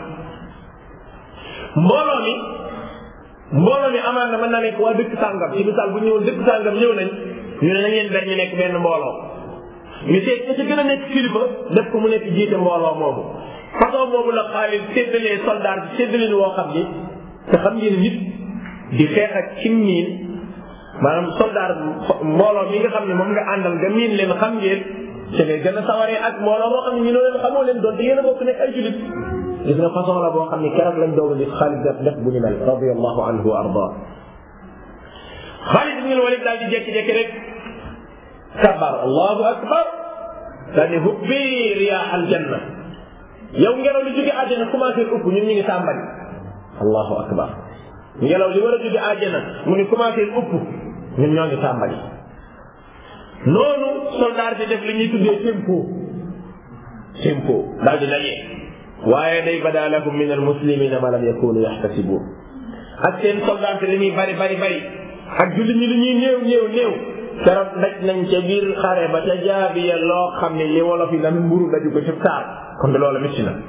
mbooloo mi mbooloo mi amaan na mën naa nekk waa dëkk sàngam ci misaal bu ñëwoon dëkk sàngam ñëw nañ ñu ne nañ leen ber ñu nekk benn mbooloo ñu seet ca gën a nekk kilifa def ko mu nekk jiite mbooloo moomu façon boobu la Xaalid séddalee soldat bi séddaleen woo xam ni te xam ngeen nit di xeex ak ci miin maanaam soldat mbooloo mi nga xam ne moom nga àndal nga miin leen xam ngeen te ngay gën a sawaree ak mbooloo moo xam ne ñu leen xamoo leen doon te yéen a bokk nekk ay julit gis nga façon la boo xam ne keroog lañ doog a gis Xaalid def def bu ñu mel radiyallahu anhu wa arda Xaalid ibn Walid daal di jékki-jékki rek kabar allahu akbar daal di hubbi riyaax aljanna yow ngelaw li jóge àjjana commencé upp ñun ñu ngi tàmbali allahu akbar ngelaw li war a jóge àjjana mu ngi commencé upp ñun ñoo ngi tàmbali noonu soldat bi def li ñuy tuddee tempo tempo daal di laye waaye day bada lahum min almuslimina ma lam yakunu yaxtasibun ak seen soldat li muy bari bari bari ak julli ñi li ñuy néew néew néew keroog daj nañ ca biir xare ba ca jaabiya loo xam ne li wolof yi lan mburu daju ko ci taal kon de loolu métti na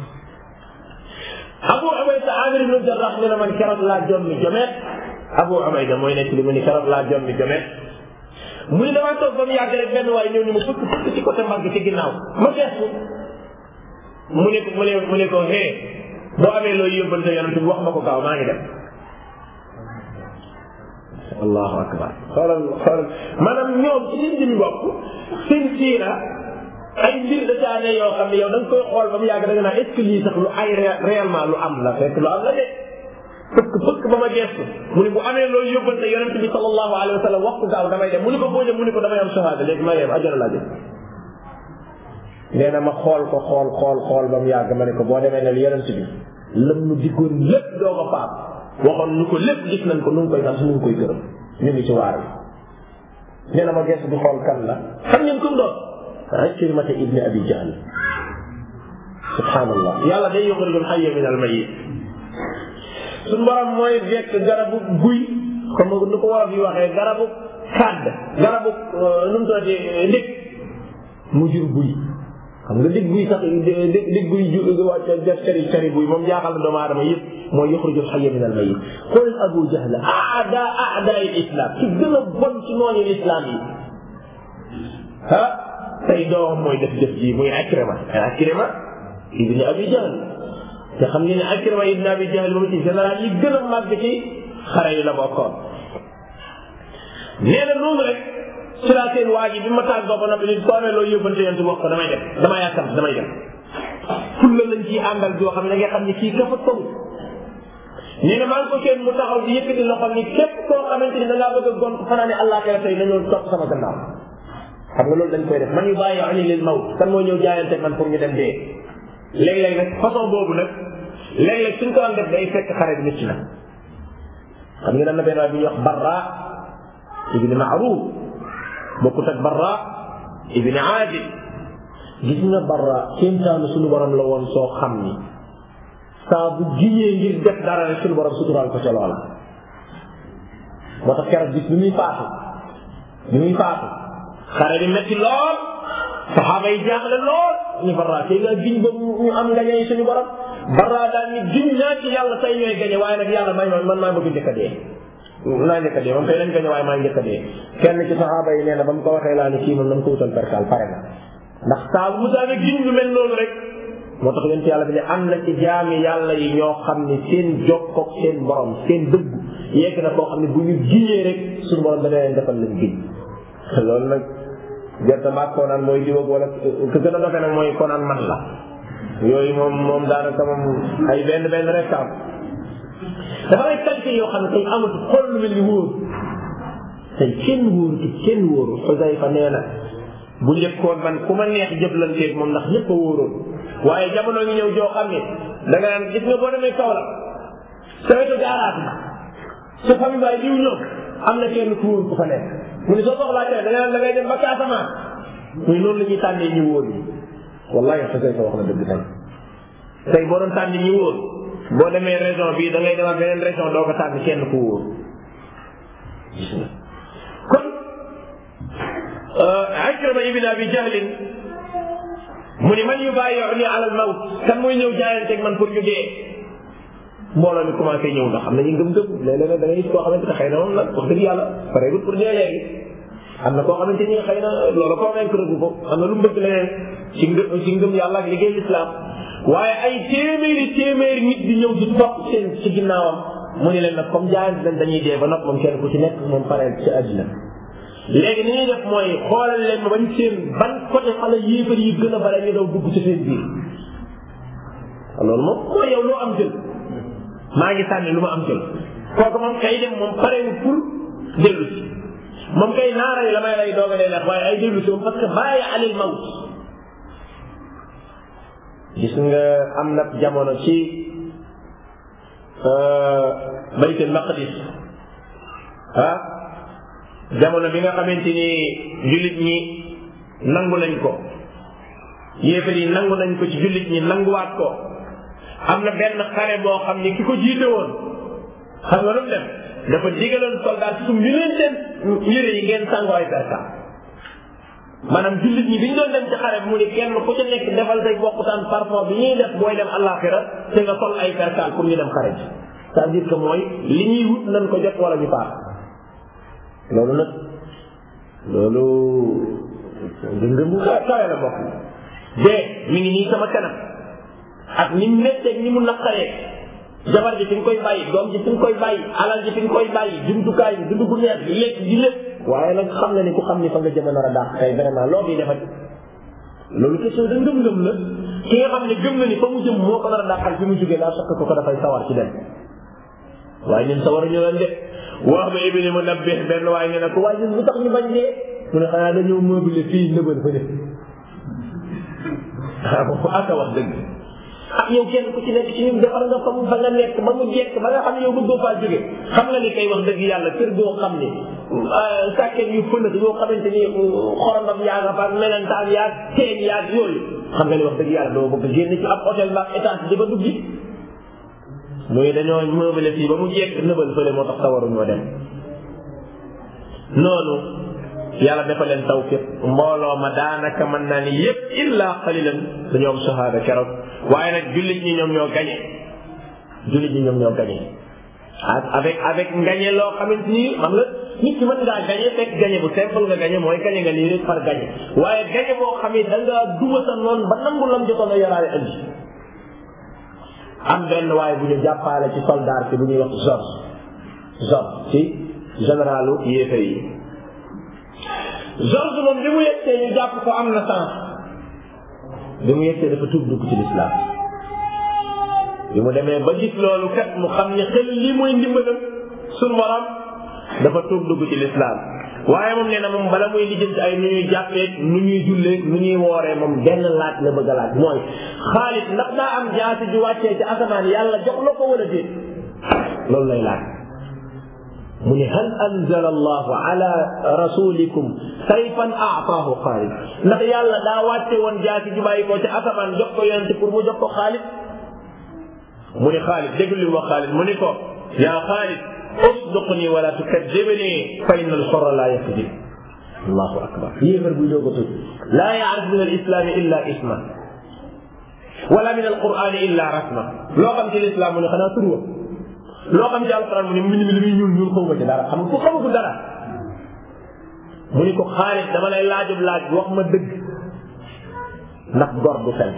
Abu Ubayda Amir ibn Jarrah ne na man keroog laa jommi jomeet Abu Ubayda mooy nekk li mu ni keroog laa jommi jomeet mu ni damaa toog ba mu yàgg rek benn waaye ñëw ni ma fëkk fëkk ci côté mbagg ci ginnaaw ma geesu mu ne ko mu ne mu ne ko hee boo amee looy yóbbante yonent bi wax ma ko gaaw maa ngi dem allahu akbar xoolal xoolal maanaam ñoom ci nit ñi bopp seen siira ay mbir da caa ne yoo xam ne yow da nga koy xool ba mu yàgg da nga naan est-ce que lii sax lu ay réellement lu am la fekk lu am la de fëkk fëkk ba ma gestu mu ne bu amee loolu yóbbante yonent bi sallallahu alayhi wa sallam wax ko gaaw damay dem mu ne ko boo jëm mu ne ko damay am shahada léegi ma yem ajana laa jëm nee na ma xool ko xool xool xool ba mu yàgg ma ne ko boo demee ne yonent bi lam nu diggoon lépp doo ko faam waxoon nu ko lépp gis nañ ko nu ngi koy sant nu ngi koy gërëm ñu ngi ci waar bi nee na ma gestu bi xool kan la xam ngeen kum doon Ikrimata ibn Abi Jahl subhanallah yàlla day yuxrijul hayya min al mayyit suñu borom mooy fekk garabu guy comme nu ko wolof yi waxee garabu kàdd garabu nu mu tuddati ndég mu jur guy xam nga dég guy sax dég guy ju wàcc def cari cari buy moom jaaxal na doomu aadama yëpp mooy yuxrijul hayya min al mayyit xool Abu Jahl aada aada al islam ci gën a bon ci noonu l'islam yi ah tey doom mooy def def ji muy Ikrima Ikrima ibn Abi Jahl te xam ngeen ne Ikrima ibn Abi Jahl moom ci général yi gën a màgg ci xare yi la bokkoon nee na noonu rek ci laa seen waa ji bi ma tàggoo ba noppi ni soo amee loolu yóbbante yonent wax ko damay dem damay yàkkam damay dem fulla lañ ciy àndal joo xam ne da nga xam ne kii kafa taw nee na maa ngi ko seen mu taxaw di yëkkati loxoom ni képp koo xamante ni da ngaa bëgg a gont fanaane allah kay tey nañoo topp sama gannaaw xam nga loolu dañ koy def man yu bàyyi ani lil mawt kan moo ñëw jaayante man pour ñu dem dee léeg-léeg nag façon boobu nag léeg-léeg suñ ko am def day fekk xare bi nit ci na xam nga na benn waay bu ñuy wax Barra ibn Ma'ruf bokkut ak Barra ibn Aazib gis nga Barra kéemtaanu suñu borom la woon soo xam ni saa bu jiñee ngir def dara rek suñu borom suturaal ko ca loola moo tax keroog gis bi muy faatu bi muy faatu xare bi metti lool saxaaba yi jaaxle lool ñu Barra tey nga giñ ba ñu am nga ñëw suñu borom Barra daal ni giñ naa ci yàlla tey ñooy gañe waaye nag yàlla may man man maa bëgg njëkk a dee naa njëkk a dee moom tey lañ gañe waaye maa njëkk a dee kenn ci saxaaba yi nee na ba mu ko waxee laa ni kii moom nañ ko wutal perkal pare na ndax saa bu musaane giñ lu mel noonu rek moo tax yonent yàlla bi ne am na ci jaami yàlla yi ñoo xam ne seen jokkoog seen borom seen dëgg yegg na koo xam ne bu ñu giñee rek suñu borom dana leen defal lañ giñ loolu nag gerte maag koo naan mooy diwag wala ku gën a dofe nag mooy koo naan man la yooyu moom moom daanaka moom ay benn benn rek am dafa ay qualité yoo xam ne tey amatu xool lu mel ni wóor tey kenn wóoru ci kenn wóoru Xusayfa nee na bu njëkkoon man ku ma neex jëflanteeg moom ndax ñëpp a wóoroon waaye jamono ngi ñëw joo xam ne da nga naan gis nga boo demee kaw la sa wetu gaaraat bi sa famille baay diw ñëw am na kenn ku wóor ku fa nekk mu ne soo soxlaa tey da nga naan da ngay dem ba Casamance muy noonu la ñuy tànnee ñu wóor yi wallahi Xusayfa wax na dëgg tey tey boo doon tànn ñi wóor boo demee région bii da ngay demaat beneen région doo ko tànn kenn ku wóor gis nga kon Ikrima ibn Abi Jahlin mu ni man yubayi'uni ala al-mawt kan mooy ñëw jaayanteeg man pour ñu dee mbooloo mi commencé ñëw ndax am na ñu ngëm-ngëm léeg-léeg da ngay gis koo xamante ne xëy na moom nag wax dëgg yàlla pareegul pour dee léegi am na koo xamante ni xëy na loolu convaincre gu ko am na lu mu bëgg leneen ci ngëm ci ngëm yàlla ak liggéey l'islam waaye ay téeméeri téeméeri nit di ñëw di topp seen ci ginnaawam mu ni leen nag comme jaayante dañ dañuy dee ba nopp moom kenn ku ci nekk moom pareel ci àddina léegi ni ñuy def mooy xoolal leen ma bañ seen ban côté xale yéefar yi gën a bare ñu daw dugg ci seen biir loolu moom mooy yow loo am jël maa ngi sànni lu ma am jël kooku moom kay dem moom parewu pour dellu si moom kay naara yi la may lay doog a lay waaye ay dellu si moom parce que bàyyi alil mawt gis nga am na jamono ci baytul maqdis ah jamono bi nga xamante ni jullit ñi nangu nañ ko yéefar yi nangu nañ ko ci jullit ñi nanguwaat ko am na benn xare boo xam ni ki ko jiite woon xam nga lu mu def dafa digaloon soldat su ñu leen seen yére yi ngeen sàngoo ay perka maanaam jullit ñi bi ñu doon dem ci xare bi mu ni kenn ku ci nekk defal say bokkutaan parfum bi ñuy def booy dem àllaaxira te nga sol ay perkaal pour ñu dem xare ji c'est-à-dire que mooy li ñuy wut nañ ko jot wala ñu paas loolu nag loolu ngëm-ngëm bu kawe la bokk de mi ngi nii sama kanam ak ni mu metteeg ni mu naqaree jabar ji fi nga koy bàyyi doom ji fi nga koy bàyyi alal ji fi nga koy bàyyi jumtukaay bi dundu gu neex bi lekk di lépp waaye nag xam na ni ku xam ni fa nga jëm a nar a daax tey vraiment loo bi defati loolu question da ngëm-ngëm la ki nga xam ne gëm na ni fa mu jëm moo ko nar a daaxal fi mu jógee laa sokk ko ko dafay sawar ci dem waaye ñun sawar ñu leen de wax ba Ibn Munabbih benn waaye ñu ne ko waaye ñun lu tax ñu bañ dee mu ne xanaa dañoo meublé fii nëbal fa def waaw aka wax dëgg ah yow kenn ku ci nekk ci ñun defal nga fa mu fa nga nekk ba mu jekk ba nga xam ne yow bëggoo faa jóge xam nga ni kay wax dëgg yàlla kër goo xam ne sàkket yu fënat yoo xamante ni xorondam yaa nga fa melentaan yaag teen yaag yooyu xam nga ni wax dëgg yàlla doo bëgg génn ci ab hôtel ba étage di ba duggi muy dañoo meublé fii ba mu jekk nëbal fële moo tax tawaruñoo dem noonu yàlla dafa leen tawfiq mbooloo ma daanaka mën naa ni yépp illa qalilan dañoo am shahada keroog waaye nag jullit ñi ñoom ñoo gañe jullit ñi ñoom ñoo gañe avec avec gañe loo xamante ni xam nga nit ki mën ngaa gañe fekk gañe bu simple nga gañe mooy gañe nga nii rek par gañe waaye gañe boo xam ne da ngaa duma sa noonu ba nangu lam jotoon a yoraale andi am benn waaye bu ñu jàppaale ci soldat ci bu ñuy wax George George ci généralu yéefe yi George moom bi mu yegsee ñu jàpp ko am na sens bi mu yegsee dafa tuub dugg ci lislaam bi mu demee ba gis loolu kat mu xam ne xel lii mooy ndimbalam suñu borom dafa tuub dugg ci lislaam waaye moom nee na moom bala muy lijjanti ay nu ñuy jàppee nu ñuy jullee nu ñuy wooree moom benn laaj la bëgg a laaj mooy Xaalid ndax daa am jaasi ju wàccee ci asamaan yàlla jox la ko wala déet loolu lay laaj mu ne hal anzala allahu ala rasulikum sayfan a'taahu Xaalid ndax yàlla daa wàcce woon jaasi ji bàyyi ko ci asamaan jox ko yonente pour mu jox ko Xaalid mu ne Xaalid déglu li mu wax Xaalid mu ne ko yaa Xaalid usduqni wala tukadibni fa inna al-hurra la yakdib allahu akbar yéefar buy doog a tudd laa yaarif min al-islam illa isma wala min al-qur'an illa rasma loo xam ci l'islam mu ne xanaa tur wa loo xam ci alquran mu ne mbind mi li muy ñuul ñuul xaw ma ci dara xam nga ku xamagul dara mu ne ko Xaalid dama lay laajub laaj wax ma dëgg ndax gor du fen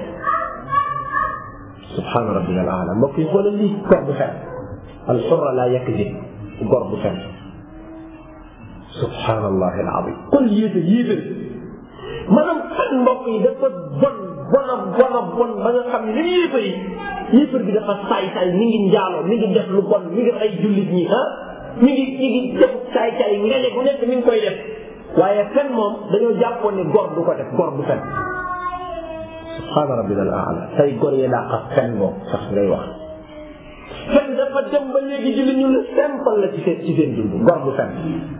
subhaana rabbiyal a'la mbokk yi xoolal lii gor du fen al-hurra la yakdib gor du fen subhaanallahi al-azim kon yéete yéete maanaam fen mbokk yi dafa bon bon a bon a bon ba nga xam ne li yéefar yi yéefar bi dafa saay saay mi ngi njaaloo mi ngi def lu bon mi ngi ay jullit ñi ah mi ngi mi ngi def saay saay ngene bu nekk mi ngi koy def waaye fen moom dañoo jàppoon ne gor du ko def gor du fen subhaana rabbina al-a'la tey gor yi daa xas fen moom sax ngay wax fen dafa dem ba léegi jullit ñu la simple la ci seen ci seen dund gor du fen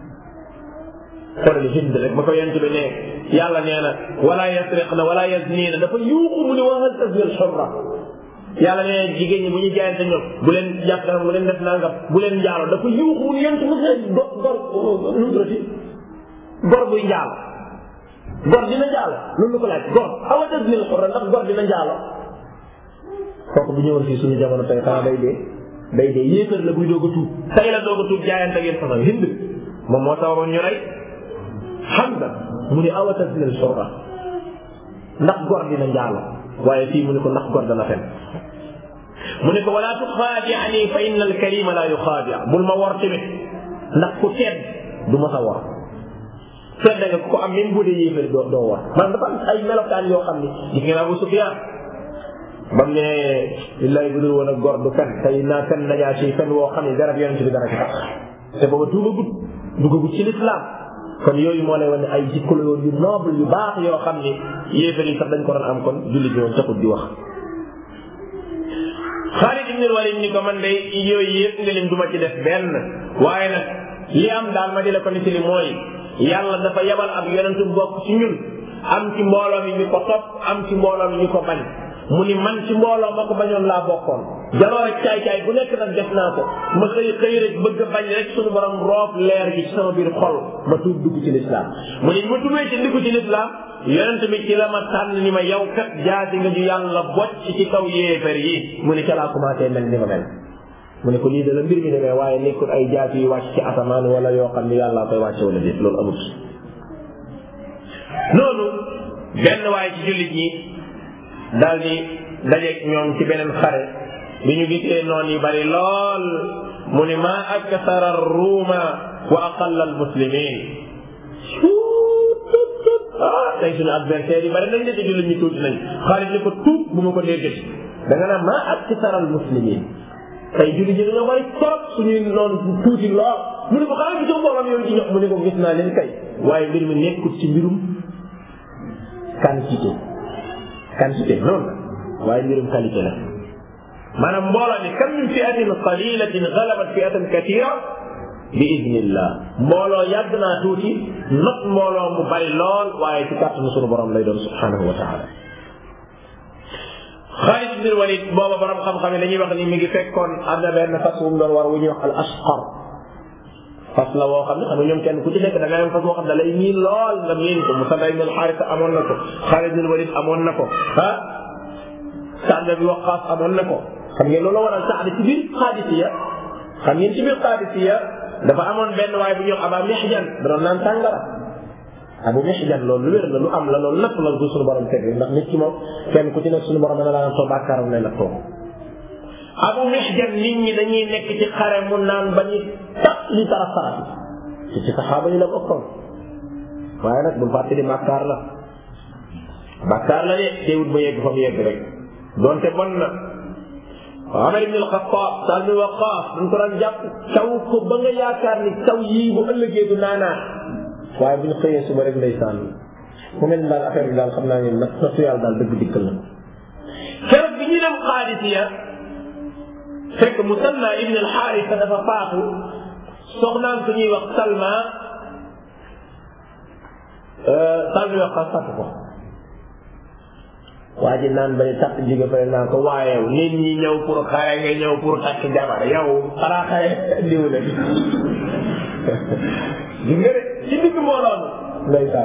xoolal Hind rek ba ko yent bi ne yàlla nee na wala yasriqna wala yaznina dafa yuuxu mu ne wa hal tazni al-hurra yàlla nee na jigéen ñi bu ñu jaayante ñoom bu leen jàpp dara bu leen def nangam bu leen njaalo dafa yuuxu mu ne yent mu ne gor gor lu mu tuddati gor buy njaalo gor dina njaalo loolu ko laaj gor awa tazni al-hurra ndax gor dina njaalo kooku bu ñëwoon fii suñu jamono tey xanaa day dee day dee yéefar la buy doog a tuub tey la doog a tuub jaayante ak yéen façon Hind moom moo tawaroon ñu rey Hamza mu ne awa tazni al-hurra ndax gor dina njaalo waaye fii mu ne ko ndax gor dana fen mu ne ko wala tuxaadi'ni fa inna al-karima la yuxaadi' bul ma war tamit ndax ku tedd du ma sa war tedd nga ko am même bu dee yéefar doo doo war man dafa am ay melokaan yoo xam ne gis ngeen Abu Sufyaan ba mu ne lillahi bu dul woon ak gor du fen tey naa fen Najaasi fen woo xam ne dara yonent bi dara ci tax te booba dugagut dugagut ci lislaam kon yooyu moo lay wane ay jikko la yoon yu noble yu baax yoo xam ne yéefar yi sax dañ ko doon am kon jullit ñoom taxut di wax Xaalid ibn Walid ni ko man de yooyu yëpp nga lim duma ci def benn waaye nag li am daal ma di la ko nit li mooy yàlla dafa yebal ab yonentu bokk ci ñun am ci mbooloo mi ñu ko topp am ci mbooloo mi ñu ko bañ mu ni man ci mbooloo ma ko bañoon laa bokkoon jaroo rek caay-caay bu nekk nag def naa ko ma xëy xëy rek bëgg a bañ rek suñu borom roob leer gi ci sama biir xol ma tuub dugg ci lislaam mu ni ma tuubee ci dugg ci lislaam yonent bi ci la ma tànn ni ma yow kat jaasi nga ju yàlla bocc ci kaw yéefar yi mu ni ca laa commencé mel ni ma mel mu ne ko lii da la mbir mi demee waaye nekkul ay jaasi yu wàcc ci asamaan wala yoo xam ne yàllaa koy wàcce wala déet loolu amut noonu benn waaye ci jullit ñi daal di dajeeg ñoom ci beneen xare bi ñu gisee noon yi bari lool mu ne maa aksara ruuma wa aqalla al muslimin ah tey suñu adversaire yi bari nañ ne te jullit ñi tuuti nañ Xaalid ni ko tuub bu ma ko déggati da nga naan maa aksara al muslimin tey jullit ñi dañoo bari trop suñuy noon tuuti lool mu ne ko xanaa gisoo mbooloo yooyu di ñox mu ne ko gis naa leen kay waaye mbir mi nekkul ci mbirum quantité quantité noonu la waaye mbirum qualité la maanaam mbooloo mi kam min fi'atin qalilatin ghalabat fi'atan kathira bi idnillah mbooloo yàgg naa tuuti not mbooloo mu bari lool waaye ci kàttanu sunu borom lay doon subhanahu wa taala Xaalid ibn Walid booba borom xam-xam yi dañuy wax ni mi ngi fekkoon am na benn fas wu mu doon war wu ñuy wax al asqar fas la woo xam ne xam nga ñoom kenn ku ci nekk da ngay am fas woo xam ne da lay miin lool nga miin ko Musadd ibn al-Haarisa amoon na ko Xaalid ibn Walid amoon na ko ah Sa'd bi Waqqaas amoon na ko xam ngeen loolu waral Sa'd ci biir Qaadisiya xam ngeen ci biir Qaadisiya dafa amoon benn waaye bu ñuy wax Aba Mihjan da doon naan tàngara Abu Mihjan loolu lu wér la lu am la loolu natt la ko suñu borom teg ndax nit ki moom kenn ku ci nekk suñu borom dana laa too bàkkaaram lay nattoo Abu Mihjan nit ñi dañuy nekk ci xare mu naan ba ñu tax li tara sarati ci ci saxaaba yi la bokkoon waaye nag bul fàtte di bàkkaar la bàkkaar la de teewut ba yegg fa mu yegg rek donte bon na Umar ibn al-Khattab Sa'd ibn Waqqas dañ ko daan jàpp taw ko ba nga yaakaar ni taw yii bu ëllëgee du naanaa waaye bu ñu xëyee suba rek ndeysaan mu mel ni daal affaire bi daal xam naa ne nag nattu yàlla daal dëgg dikkal na keroog bi ñu dem Qaadisiya fekk Musanna ibn al-Haarisa dafa faatu soxnaam suñuy wax Salma Salma wax ko fàtt ko waa ji naan ba ni takk jóge fële naan ko waaye yow nit ñi ñëw pour xare nga ñëw pour takk jabar yow xanaa xare diw la di nga de ci digg mbooloo mi ndeysaan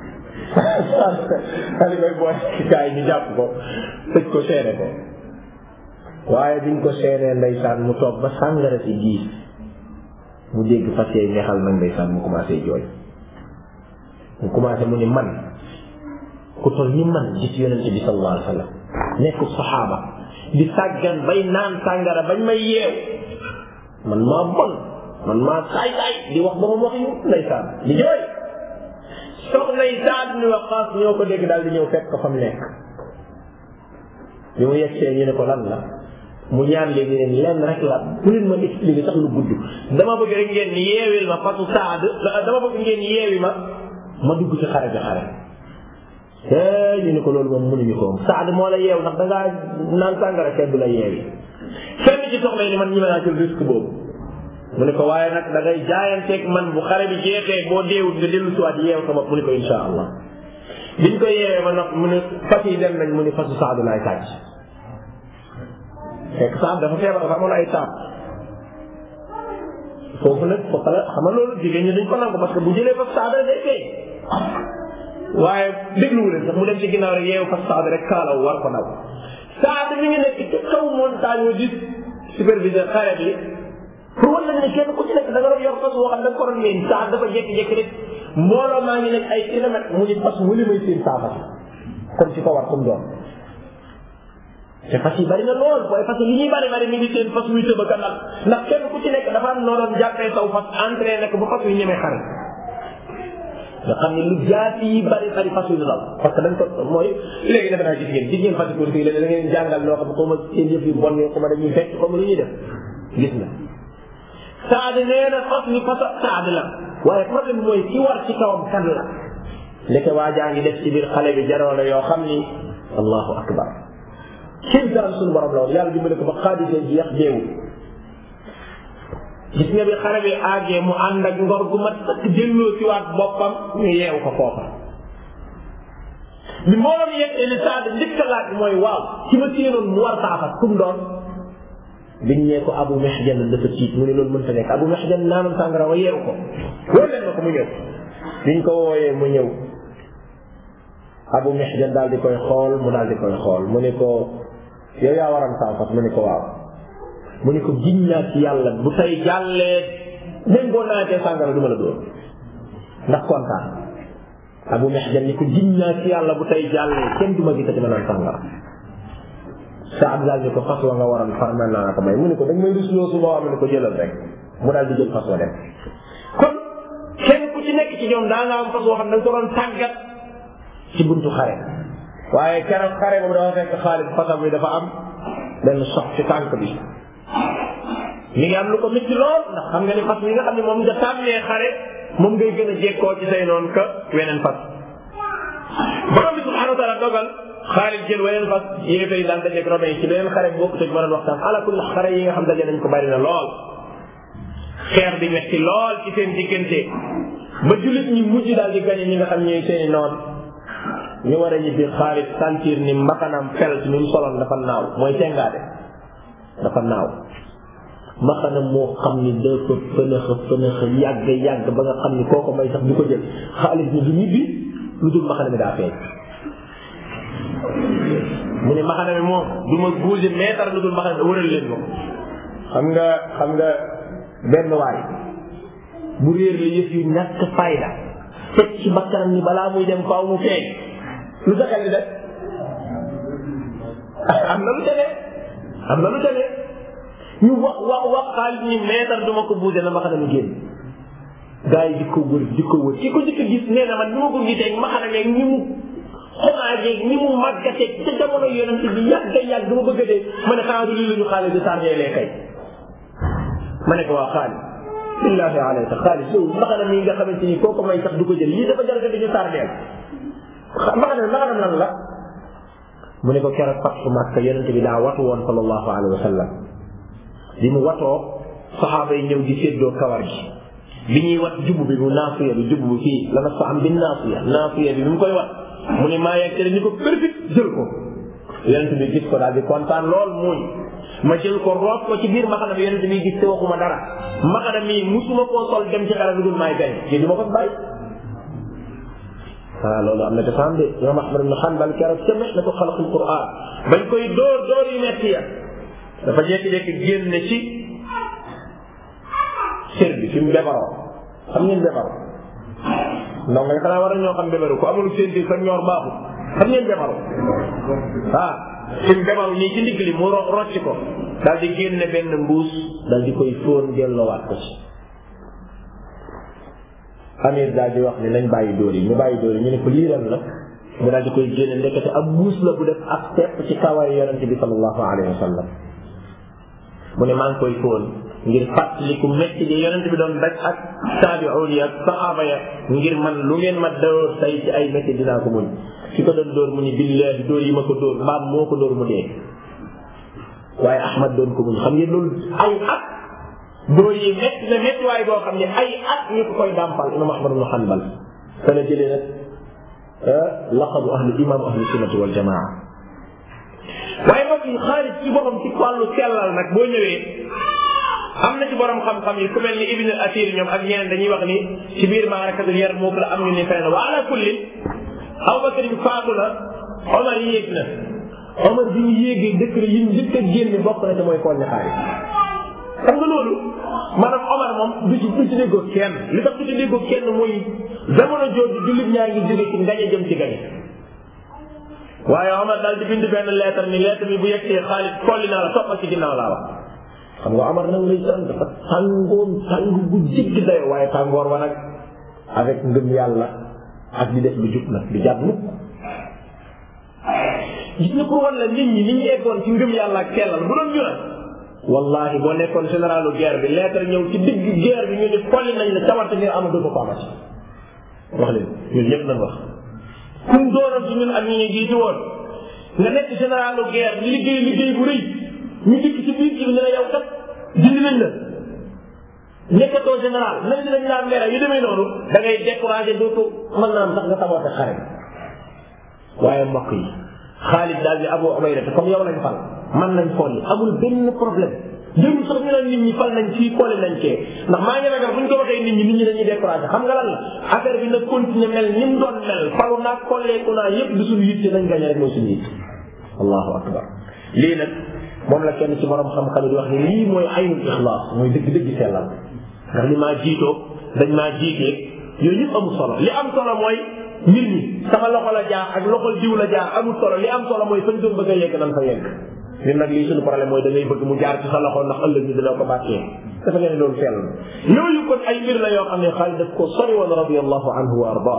xali koy boole ci gaa yi ñu jàpp ko tëj ko seene ko waaye biñ ko seenee ndeysaan mu toog ba sàngara si gii mu dégg fas yee neexal nag ndeysaan mu commencé jooy mu commencé mu ni man ku toll ni man gis yonente bi sallallahu alayhi wa sallam nekk saxaaba di sàggan bay naan sàngara bañ may yeew man maa bon man maa saay saay di wax ba ma wax yu ndeysaan di jooy soxna yi Saad ibn Waqqaas ñoo ko dégg daal di ñëw fekk ko fa mu nekk bi mu yegsee ñu ne ko lan la mu ñaan léegi leen lenn rek la bu leen ma expliquer sax lu gudd dama bëgg rek ngeen yeewil ma fasu Saad dama bëgg ngeen yeewi ma ma dugg ci xare bi xare eh ñu ne ko loolu moom mënuñu ko Saad moo la yeew ndax da ngaa naan sàngara kenn du la yeewi fenn ci soxla yi ni man ñi ma naa jël risque boobu mu ne ko waaye nag da ngay jaayanteeg man bu xare bi jeexee boo deewut nga dellu si waat yeew sa bopp mu ne ko insha allah biñ ko yeewee ma nag mu ne fas yi dem nañ mu ne fasu Saad laay tàcc fekk Saad dafa feebar dafa amoon ay taab foofu nag foofu la xam nga loolu jigéen ñi dañ ko nangu parce que bu jëlee fas Saad rek day feeñ waaye dégluwu leen sax mu dem ci ginnaaw rek yeewu fas Saad rek kaalaw war ko daw Saad mi ngi nekk ci kaw montagne di superviseur xare bi pour wan la ne kenn ku ci nekk da nga doon yor fas woo xam da nga ko doon leen Saad dafa jékki-jékki rek mbooloo maa ngi nekk ay kilomètres mu ni fas mu li may seen saaba kon ci ko war comme doon te fas yi bari na lool booy fas yi li ñuy bari bari mi ngi seen fas muy tëb ak nag ndax kenn ku ci nekk dafa am noo doon jàppee saw fas entraîné ko ba fas yu ñemee xare nga xam ne lu jaati yi bari bari fas yu daw parce que dañ ko mooy léegi defe naa gis ngeen gis ngeen fas yi politique léegi da ngeen jàngal loo xam ne xaw ma seen yëf yu bon yoo xam ne dañuy fekk xaw ma lu ñuy def gis nga Saad nee na fas yu fas Saad la waaye problème mooy ki war ci kawam kan la ndeke waa jaa ngi def ci biir xale bi jaroole yoo xam ni allahu akbar kenn daan suñu borom la woon yàlla dimbale ko ba xaadisee ji yax jeewu gis nga bi xale bi àggee mu ànd ak ngor gu mat sëkk delloo ci waat boppam ñu yeewu ko foofa bi mbooloo yeggee li Saad njëkk a laaj mooy waaw ci ma séenoon mu war saafat kum doon biñ nee ko Abu Mihjan dafa tiit mu ne loolu mënta nekk Abu Mihjan naanam sàngara wa yeewu ko woo leen ma ko mu ñëw biñ ko wooyee mu ñëw Abu Mihjan daal di koy xool mu daal di koy xool mu ne ko yow yaa waram saafat mu ne ko waaw mu ne ko giñ naa ci yàlla bu tey jàllee même boo naatee sàngara du ma la dóor ndax kontaan Abu Mihjan ni ko giñ naa ci yàlla bu tey jàllee kenn du ma gisati ma naan sàngara Saad daal ni ko fas wa nga waroon far mel naa ko may mu ne ko dañ may rusloo su boo xam ne ko jëlal rek mu daal di jël fas wa dem kon kenn ku ci nekk ci ñoom daa nga am fas woo xam ne da nga ko doon tàggat ci buntu xare waaye keroog xare boobu dafa fekk Xaalid fasam bi dafa am benn sox ci tànk bi mi ngi am lu ko métti lool ndax xam nga ni fas mi nga xam ne moom nga tàmmee xare moom ngay gën a jekkoo ci say noonu que weneen fas borom bi subhanahu wa taala dogal Xaalid jël weneen fas yéefe yi daan dajeeg romain ci beneen xare bokku te ma doon waxtaan ala kulli xare yi nga xam daje nañ ko bari na lool xeex bi metti lool ci seen diggante ba jullit ñi mujj daal di gañe ñi nga xam ñooy seeni noon ñu war a ñibbi Xaalid sentir ni mbaxanam fel ci ni mu soloon dafa naaw mooy tengaade dafa naaw mbaxanam moo xam ni dafa fënaxa fënaxa yàgg yàgg ba nga xam ni koo ko may sax du ko jël Xaalid ni du ñibbi lu dul mbaxana mi daa feeñ mu ne mbaxana mi moom du ma bouge meetar lu dul mbaxana mi wëral leen ko xam nga xam nga benn waay bu réer la yëf yu ñàkk fayda teg ci bakkanam ni balaa muy dem faaw mu feeñ lu sa xel di def am na lu tene am na lu tene ñu wax wax wax Xaalid ni meetar du ma ko bouge na mbaxana mi génn gaa yi di ko wër di ko wër ki ko njëkk gis nee na man ni ma ko gisee mbaxana meeg ni mu xomaageeg ni mu màggatee ca jamono yonent bi yàgg yàgg dama bëgg a dee ma ne xanaa du lii la ñu Xaalid di sargeelee kay ma ne ko waa Xaalid billahi alayka Xaalid yow mbaxana mi nga xamante ni koo ko may sax du ko jël lii dafa jar di ñu sardeel mbaxana mbaxanam lan la mu ne ko keroog fatxu Makka yonent bi daa watu woon sallallahu alayhi wa sallam bi mu watoo saxaaba yi ñëw di séddoo kawar gi bi ñuy wat jubb bi bu naafiya bi jubb bi fii la na fa am bi naafiya naafiya bi bi mu koy wat mu ne maa yegg ni ko perfect jël ko yonent bi gis ko daal di kontaan lool muy ma jël ko root ko ci biir maxana bi yonent bi gis te waxuma dara maxana mi musuma koo sol dem ci xare dugul maay gañ ci du ma ko bàyyi ah loolu am na defaan de imam Ahmad ibn Hanbal keroog ca mihnatu xalqil Qur'an bañ koy dóor dóor yu metti ya dafa jékki-jékki génn ci sër bi fi mu bebaroo xam ngeen bebaroo ndax nga xanaa war a ñoo xam bebaru ko amul seen sa ñoor baaxul xam ngeen bebaru ah fi mu bebaru nii ci ndigg li mu ro rocc ko daal di génne benn mbuus daal di koy fóon delloowaat ko ci amir daal di wax ne nañ bàyyi dóor yi ñu bàyyi dóor yi ñu ne ko liiral la mu daal di koy génne ndekete ab mbuus la bu def ak tepp ci kawari yonente bi sallallahu alayhi wa sallam mu ne maa ngi koy fóon ngir fàttaliku métti di yonente bi doon daj ak taabi'un yi ak saxaaba ya ngir man lu ngeen ma dóor tay ci ay métti dinaa ko muñ ki ko doon dóor mu ni billahi dóor yi ma ko dóor mbaam moo ko dóor mu dee waaye Ahmad doon ko muñ xam ngeen loolu ay at dóor yi métti na métti waaye boo xam ne ay at ñu ko koy dàmpal imam Ahmad ibn Hanbal te la jëlee nag laqabu ahli imam ahli sunnati wal jamaa waaye mbokk yi Xaalid ci boppam ci wàllu sellal nag boo ñëwee am na ci borom xam-xam yi ku mel ni Ibn al-Athir ñoom ak ñeneen dañuy wax ni ci biir maarakatul Yarmuk la am ñu ni feneen wa ala kulli Abubakar bi faatu na Omar yéeg na Omar bi ñu yéegee décret yi ñu njëkk a génne bokk na te mooy kool ni Xaalid xam nga loolu maanaam Omar moom du ci du ci déggoo kenn li tax du ci déggoo kenn mooy jamono jooju jullit ñaa ngi jóge ci ngañe jëm ci gañe waaye Omar daal di bind benn lettre ni lettre bi bu yegsee Xaalid kolli naa la toppal ci ginnaaw laa wax xam nga Omar nag lay sant dafa tàngoon tàng bu jéggi dayo waaye tàngoor wa nag avec ngëm yàlla ak di def lu jub nag di jàpp mukk gis nga pour wan la nit ñi ni ñu eggoon ci ngëm yàlla ak sellal bu doon ñu nag wallahi boo nekkoon généralu guerre bi lettre ñëw ci digg guerre bi ñu ne kolli nañ la cawarte ngir ama dootu ko amati wax leen ñun ñëpp nañ wax kum doonoon ci ñun ak ñi ñu jiiti woon nga nekk généralu guerre di liggéey liggéey bu rëy ñu dikk ci biir ci bi ne la yow kat dindi nañ la nekkatoo général nañ dinañ laa mere yu demee noonu da ngay découragé dootu mën naa am sax nga saboté xare waaye mbokk yi Xaalid daal di Abu Ubayda te comme yow lañ fal man nañ folli amul benn problème jëru sax ñu naan nit ñi fal nañ fii folli nañ cee ndax maa ngi ragal buñ ko waxee nit ñi nit ñi dañuy découragé xam nga lan la affaire bi na continuer mel ni mu doon mel falu naa kolleeku naa yépp du suñu yitte nañ gañe rek mooy suñu yitte allahu akbar lii nag moom la kenn ci borom xam-xam di wax ni lii mooy aynul ixlaas mooy dëgg-dëgg sellal ndax li maa jiitoo dañ maa jiitee yooyu yëpp amul solo li am solo mooy mbir mi sama loxo la jaar ak loxol diw la jaar amul solo li am solo mooy fañ doon bëgg a yegg nan fa yegg ñun nag lii suñu problème mooy da ngay bëgg mu jaar ci sa loxo ndax ëllëg ñu dina ko bàccee dafa ngeen loolu sell yooyu kon ay mbir la yoo xam ne Xaalid daf ko sori woon radiyallahu anhu wa arda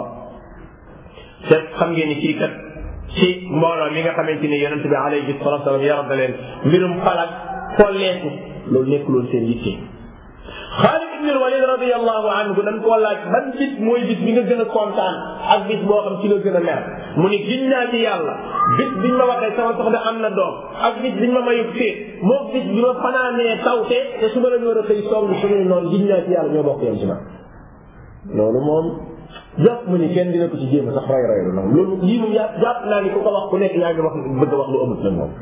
te xam ngeen ni kii kat ci mbooloo mi nga xamante ni yonente bi alayhi salatu wasalam yaram na leen mbirum falak folleeku loolu nekkuloon seen yitte Xaalid ibn al-Walid radiyallahu anhu dañ koo laaj ban bis mooy bis bi nga gën a kontaan ak bis boo xam ci nga gën a mer mu ni giñ naa ci yàlla bis biñ ma waxee sama soxna am na doom ak bis biñ ma mayub féet moo bis bi ma fanaanee tawte te su ma la ñu war a xëy song suñuy noonu giñ naa ci yàlla ñoo bokk yam ci man loolu moom jàpp mu ni kenn dina ko ci jéem a sax ray raylu nag loolu lii moom jàpp jàpp naa ni ku ko wax ku nekk yaa ngi wax bëgg a wax lu amut nag moom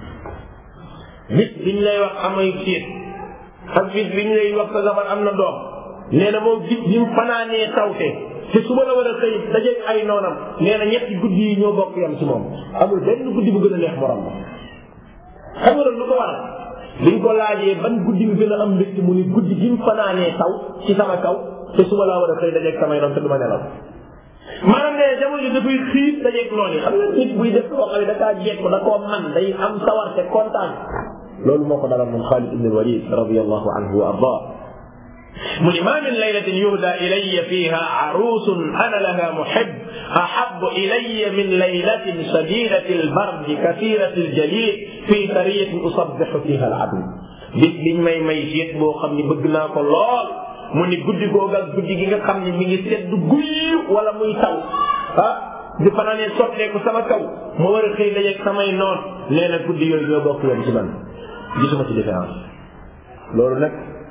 bis biñ lay wax amay féet ak bis biñ lay wax sa jabar am na doom nee na moom bis bi mu fanaanee tawte te suba la war a xëy dajeeg ay noonam nee na ñetti guddi yi ñoo bokk yam ci moom amul benn guddi bu gën a neex morom ba xam nga lu ko waral biñ ko laajee ban guddi nga gën a am mbégte mu ni guddi gi mu fanaanee taw ci sama kaw te suba laa war a xëy dajeeg samay noon te du ma nelaw maanaam ne jamono ji dafay xiif dajeeg noon yi xam nga nit buy def koo xam ne da kaa jekk da koo man day am sawarte kontaan loolu moo ko dalal moom Xaalid ibn al-Walid radiyallahu anhu wa arda mu ni ma min laylatin yuhda ilayya fiha arusun ana laha muhib ahabbu ilayya min laylatin shadidati al-bardi kathirati al-jalid fi sariyatin usabbihu fiha al-adu bis biñ may may jiit boo xam ni bëgg naa ko lool mu ni guddi googu ak guddi gi nga xam ne mi ngi sedd guy wala muy taw ah di fanaanee sotteeku sama kaw ma war a xëy dajeeg samay noon nee na guddi yooyu ñoo bokk yoon ci man gisuma ci différence loolu nag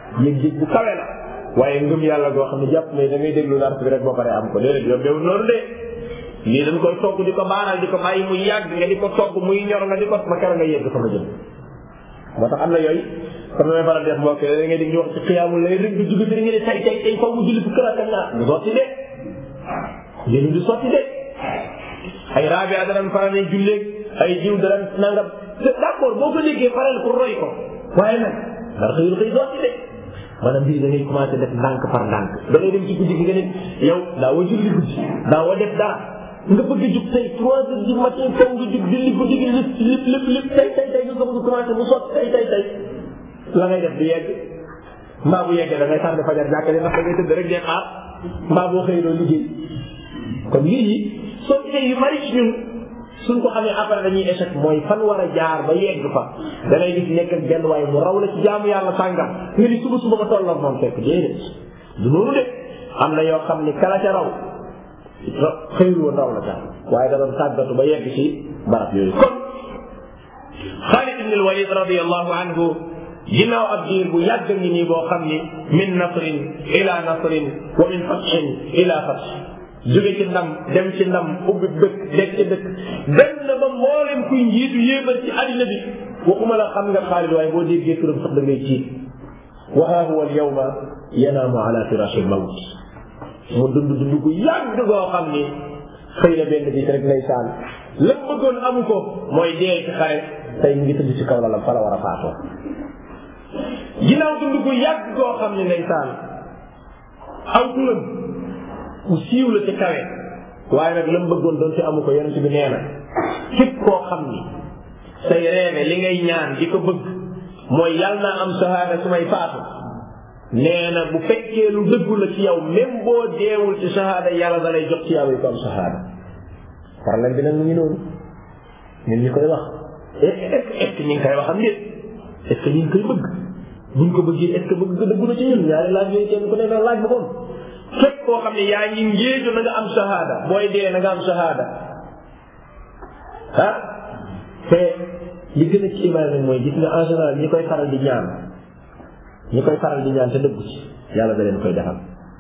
yëg-yëg bu kawe la waaye ngëm yàlla goo xam ne jàpp ne da ngay déglu dars bi rek boo paree am ko déedéet yow dew noonu de lii dañ koy togg di ko baaral di ko bàyyi muy yàgg nga di ko togg muy ñor nga di ko ma kera nga yegg fa nga jëm moo tax am na yooyu comme may faral def mbokk da ngay di ñu wax ci xiyaamul lay rek di jóge fi nga ne tay tay tay faw mu julli fu kër ak ñaar du sotti de yéen du sotti de ay raabi a danañ faral ne julleeg ay jiw danañ nangam d'accord boo ko déggee faral pour roy ko waaye nag dara xëyul xëy sotti de maanaam mbir da ngay commencé def ndànk par ndànk da ngay dem ci guddi gi nga ne yow daa wa julli guddi daa wa def dara nga bëgg a jug tey trois heures du matin faw nga jug julli guddi gi lépp lépp lépp lépp tey tey tey nga bëgg a commencé mu sotti tey tey tey la ngay def di yegg mbaa bu yeggee da ngay tànn fajar jàkkale ndax da ngay tëdd rek dee xaar mbaa boo xëy doo liggéey kon lii yi soo gisee yu bari ci ñun suñ ko xamee après dañuy échec mooy fan war a jaar ba yegg fa da ngay gis nekk ak benn waaye mu raw la ci jaamu yàlla sàngam nga ni suba suba ma tolloog moom fekk déedéet du noonu de am na yoo xam ni kala ca raw xëyul woon raw la ca waaye da doon tàggatu ba yegg ci barab yooyu kon Xaalid ibn al-Walid radiyallahu anhu ginnaaw ab diir bu yàgg ngi nii boo xam ni min nasrin ila nasrin wa min fathin ila fath jóge ci ndam dem ci ndam ubbi dëkk dekk ci dëkk dem na ba mboolem kuy njiitu yéebar ci àddina bi waxuma la xam nga Xaalid waaye boo déggee turam sax da ngay ciit wa haa huwa al yawma yanaamu ala firashil mawt mu dund dund gu yàgg goo xam ni xëy na benn bis rek ndeysaan la bëggoon amu ko mooy dee ci xare tey mu ngi tëdd ci kaw lalam fa la war a faatoo ginnaaw dund gu yàgg goo xam ni ndeysaan aw turam ku siiw la ci kawe waaye nag la mu bëggoon doon ci amu ko yonent bi nee na képp koo xam ni say reene li ngay ñaan di ko bëgg mooy yàlla naa am sahaada su may faatu nee na bu fekkee lu dëggu la ci yow même boo deewul ci sahaada yàlla da lay jox ci yow yi ko am sahaada problème bi nag mu ngi noonu ñun ñu koy wax est-ce que ñu ngi koy wax am déet est-ce que ñu ngi koy bëgg buñ ko bëggee est-ce que bëgg nga dëggu na ci ñun ñaari laaj yooyu kenn ku ne na laaj ba moom képp koo xam ne yaa ngi ngéeju na nga am sahaada booy dee na nga am sahaada ah te li gën a ci imaan nag mooy gis nga en général ñi koy faral di ñaan ñi koy faral di ñaan te dëggu ci yàlla da leen koy defal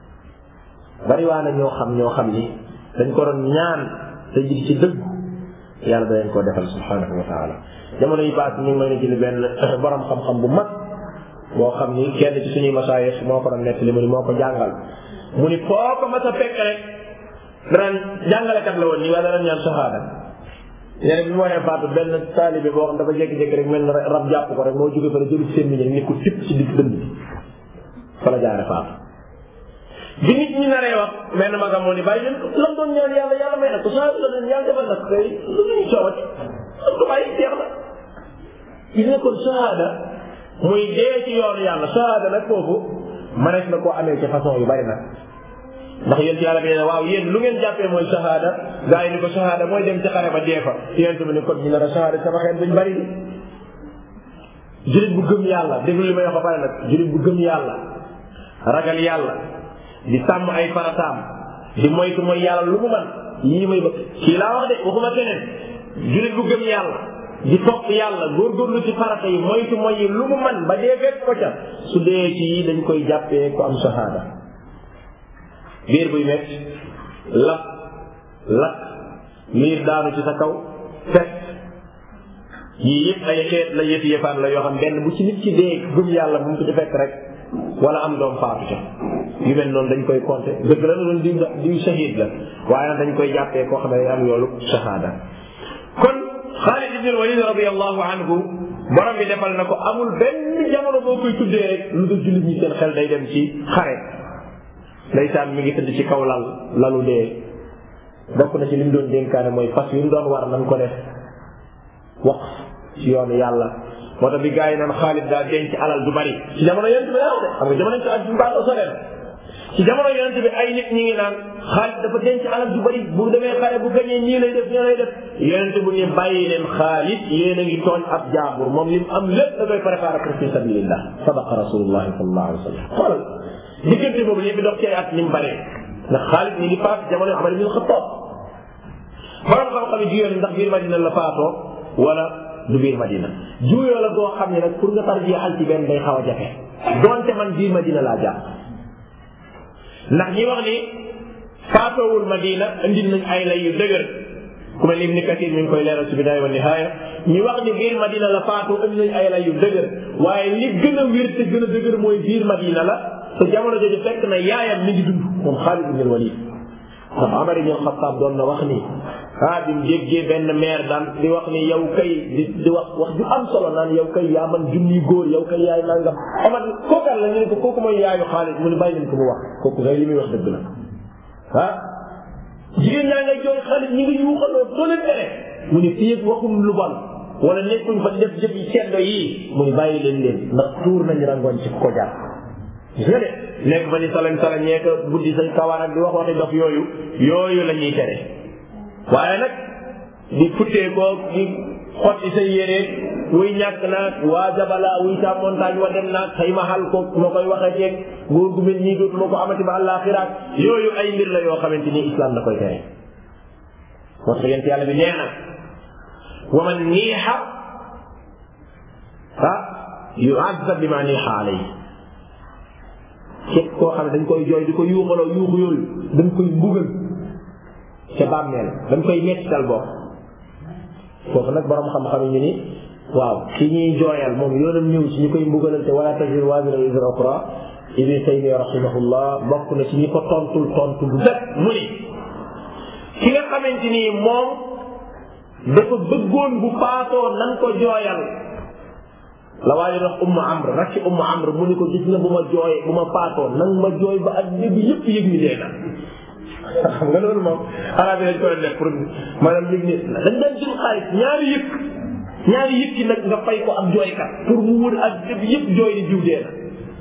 bari waa na ñoo xam ñoo xam ni dañ ko doon ñaan te ji ci dëggu yàlla da leen ko defal subhanahu wa taala jamono yi paas ñu ngi may ne ci li benn borom xam-xam bu mag boo xam ni kenn ci suñuy masaayix moo ko doon nekk li mu ni moo ko jàngal mu ni foo ko mas a fekk rek daan jàngalekat la woon nii waaye daan ñaan sahaada nee bi mu waree faatu benn taalibe boo xam dafa jékki-jékki rek mel na rab jàpp ko rek moo jóge fa ne jëlu seen miñ ni ko tipp ci digg dënd bi fa la jaare faatu bi nit ñi naree wax mel na ma nga moo ni bàyyi leen lam doon ñaan yàlla yàlla may na ko sahaada la leen yàlla defal nag kay lu ñuy coowati am ko bàyyi jeex na gis nga kon sahaada muy dee ci yoonu yàlla sahaada nag foofu manees na koo amee ci façon yu bari nag ndax yéen ci yàlla bi ne waaw yéen lu ngeen jàppee mooy shahada gaa yi ni ko shahada mooy dem ci xare ba dee fa yéen tamit ni kon ñu nar a shahada sama xeet buñ bari di julit bu gëm yàlla déglu li may wax ba pare nag julit bu gëm yàlla ragal yàlla di sàmm ay farataam di moytu mooy yàlla lu mu man yii may ba kii laa wax de waxuma keneen julit bu gëm yàlla di topp yàlla góorgóorlu ci farata yi moytu mooy yi lu mu man ba dee fekk ko ca su dee ci yi dañ koy jàppee ko am shahada biir buy metti lap lakk liir daanu ci sa kaw fekk yii yëpp ay xeet la yëfi yëfaan la yoo xam benn bu ci nit ci dee gëm yàlla bu mu ko ci fekk rek wala am doom faatu ca yu mel noonu dañ koy compter dëgg la doon diw diw shahid la waaye nag dañ koy jàppee koo xam ne am yoolu shahada kon Xaalid ibn Walid radiyallahu anhu borom bi defal na ko amul benn jamono boo koy tuddee rek lu dul jullit ñi seen xel day dem ci xare ndeysaan mi ngi tëdd ci kaw lal lalu dee bokk na ci li mu doon dénkaane mooy fas yu mu doon war nañ ko def wax ci yoonu yàlla moo tax bi gars yi naan Xaalid daa denc alal du bari ci jamono yonent bi laaw de xam nga jamono ci ak mbaa soreen ci jamono yonent bi ay nit ñi ngi naan Xaalid dafa denc alal du bari bu demee xare bu gañee ñii lay def ñii lay def yonent bu ñu bàyyi leen Xaalid yéen a ngi tooñ ab jaambur moom li mu am lépp da koy préparé pour fi sabilillah sadaqa rasulullah sallallahu alayhi wa sallam xoolal diggante boobu li fi dox ci ay at ni mu bëree ndax Xaalid mi ngi faat jamono Umar ibn Xattaab borom xam-xam yi juyoo ndax biir Madina la faatoo wala du biir Madina juyoo la goo xam ne nag pour nga tarjiixal ci benn day xaw a jafe donte man biir Madina laa jàpp ndax ñi wax ni faatoowul Madina indil nañ ay lay yu dëgër ku mel ni Ibn Kathir mi ngi koy leeral ci Bidaaya wa Nihaaya ñi wax ni biir Madina la faatu indi nañ ay lay yu dëgër waaye li gën a wér te gën a dëgër mooy biir Madina la te jamono jooju fekk na yaayam mi ngi dund moom Xaalid ibn Walid ndax Umar ibn Xattaab doon na wax ni ah bi mu jéggee benn maire daan di wax ni yow kay di di wax wax ju am solo naan yow kay yaa man junni góor yow kay yaay nangam Omar kooku la ñu ne ko kooku mooy yaayu Xaalid mu ne bàyyi leen ko mu wax kooku kay li muy wax dëgg la ah jigéen ñaa ngay jooy Xaalid ñi ngi yuuxaloo doo leen tere mu ne fii waxum lu bon wala nekkuñ fa def jëf yi ceddo yii mu ne bàyyi leen leen ndax tuur nañ rangoon ci ko jaar gis nga de nekk fa ni salañ salañ ñee ko buddi say kawar ak di wax waxi dof yooyu yooyu la ñuy tere waaye nag di futtee ko di xotti say yére wuy ñàkk naag waa jabala wuy sa montagne wa dem naag xëy ma xal ko ma koy waxee ceeg góor gu mel nii dootuma ko amati ba àllaaxiraat yooyu ay mbir la yoo xamante ni islam da koy tere moo tax yent yàlla bi nee na wa man niixa ah yu'azzab bima niixa alayhi képp koo xam ne dañ koy jooy di ko yuuxaloo yuuxu yooyu dañ koy mbugal ca bàmmeel dañ koy mettital bopp foofu nag borom xam-xam yi ñu ni waaw ki ñuy jooyal moom yoonam ñëw ci ñu koy mbugalante wala taziru waaziratu wizra uxraa Ibn Taymiyya rahimahullah bokk na ci ñi ko tontul tontu bu dëkk mu ni ki nga xamante ni moom dafa bëggoon bu faatoo nan ko jooyal la waaye wax Ummu Amr rek ci Ummu Amr mu ni ko gis nga bu ma jooy bu ma faatoo nan ma jooy ba ak bi yëpp yëg ni dee na xam nga loolu moom arabe dañ koy def pour maanaam yëg ni dañ daan jël xaalis ñaari yëg ñaari yëg ci nag nga fay ko ab jooykat pour mu wër ak bi yëpp jooy ni jiw dee na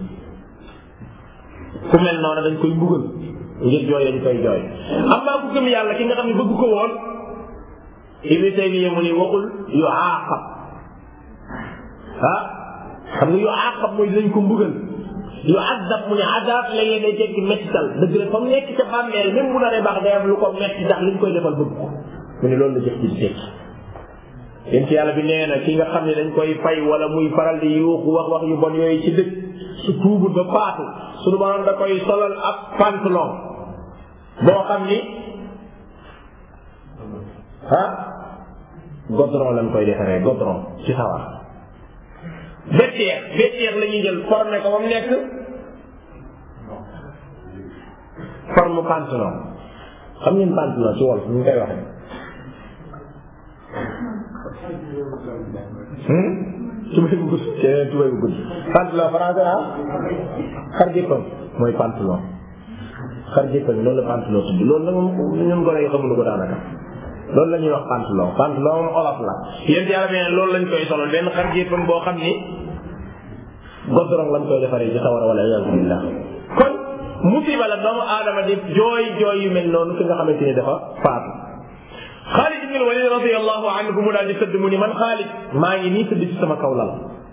ku mel noonu dañ koy mbugal ngir jooy dañ koy jooy amaa ku gëm yàlla ki nga xam ne bëgg ko woon Ibn Taymiyya mu ni waxul yu aaqab ah xam nga yu aaqab mooy dinañ ko mbugal yu azab mu ne azab la yéen a jekki mettital dëgg la fa mu nekk ca bàmmeel même bu naree baax day am lu ko metti ndax liñ koy defal bëgg ko mu ne loolu la jëf ci tekki yéen ci yàlla bi nee na ki nga xam ne dañ koy fay wala muy faral di yuuxu wax wax yu bon yooyu ci dëkk su tuubul ba faatu suñu borom da koy solal ab pantalon boo xam ni ah godron lañ koy defaree godron ci sawar bétteer bétteer la ñuy jël formé ko ba mu nekk forme pantalon xam ngeen pantalon ci wolof ñu koy waxee tubéy bu gudd keneen tubéy bu gudd pantalon français ah xar jëppan mooy pantalon xar jëppan loolu la pantalon tudd loolu nag moom ñun gone yi xamuñu ko daanaka loolu la ñuy wax pantalon pantalon moom olof la yéen yàlla bi loolu lañ koy solal benn xar jëppan boo xam ni godorong lañ koy defaree ci sawara wala iyaazu billah kon musiba la doomu aadama di jooy jooy yu mel noonu ki nga xamante ni dafa faatu Xaalid ibn Walid radiyallahu anhu mu daal di tëdd mu ni man Xaalid maa ngi nii tëdd ci sama kaw lal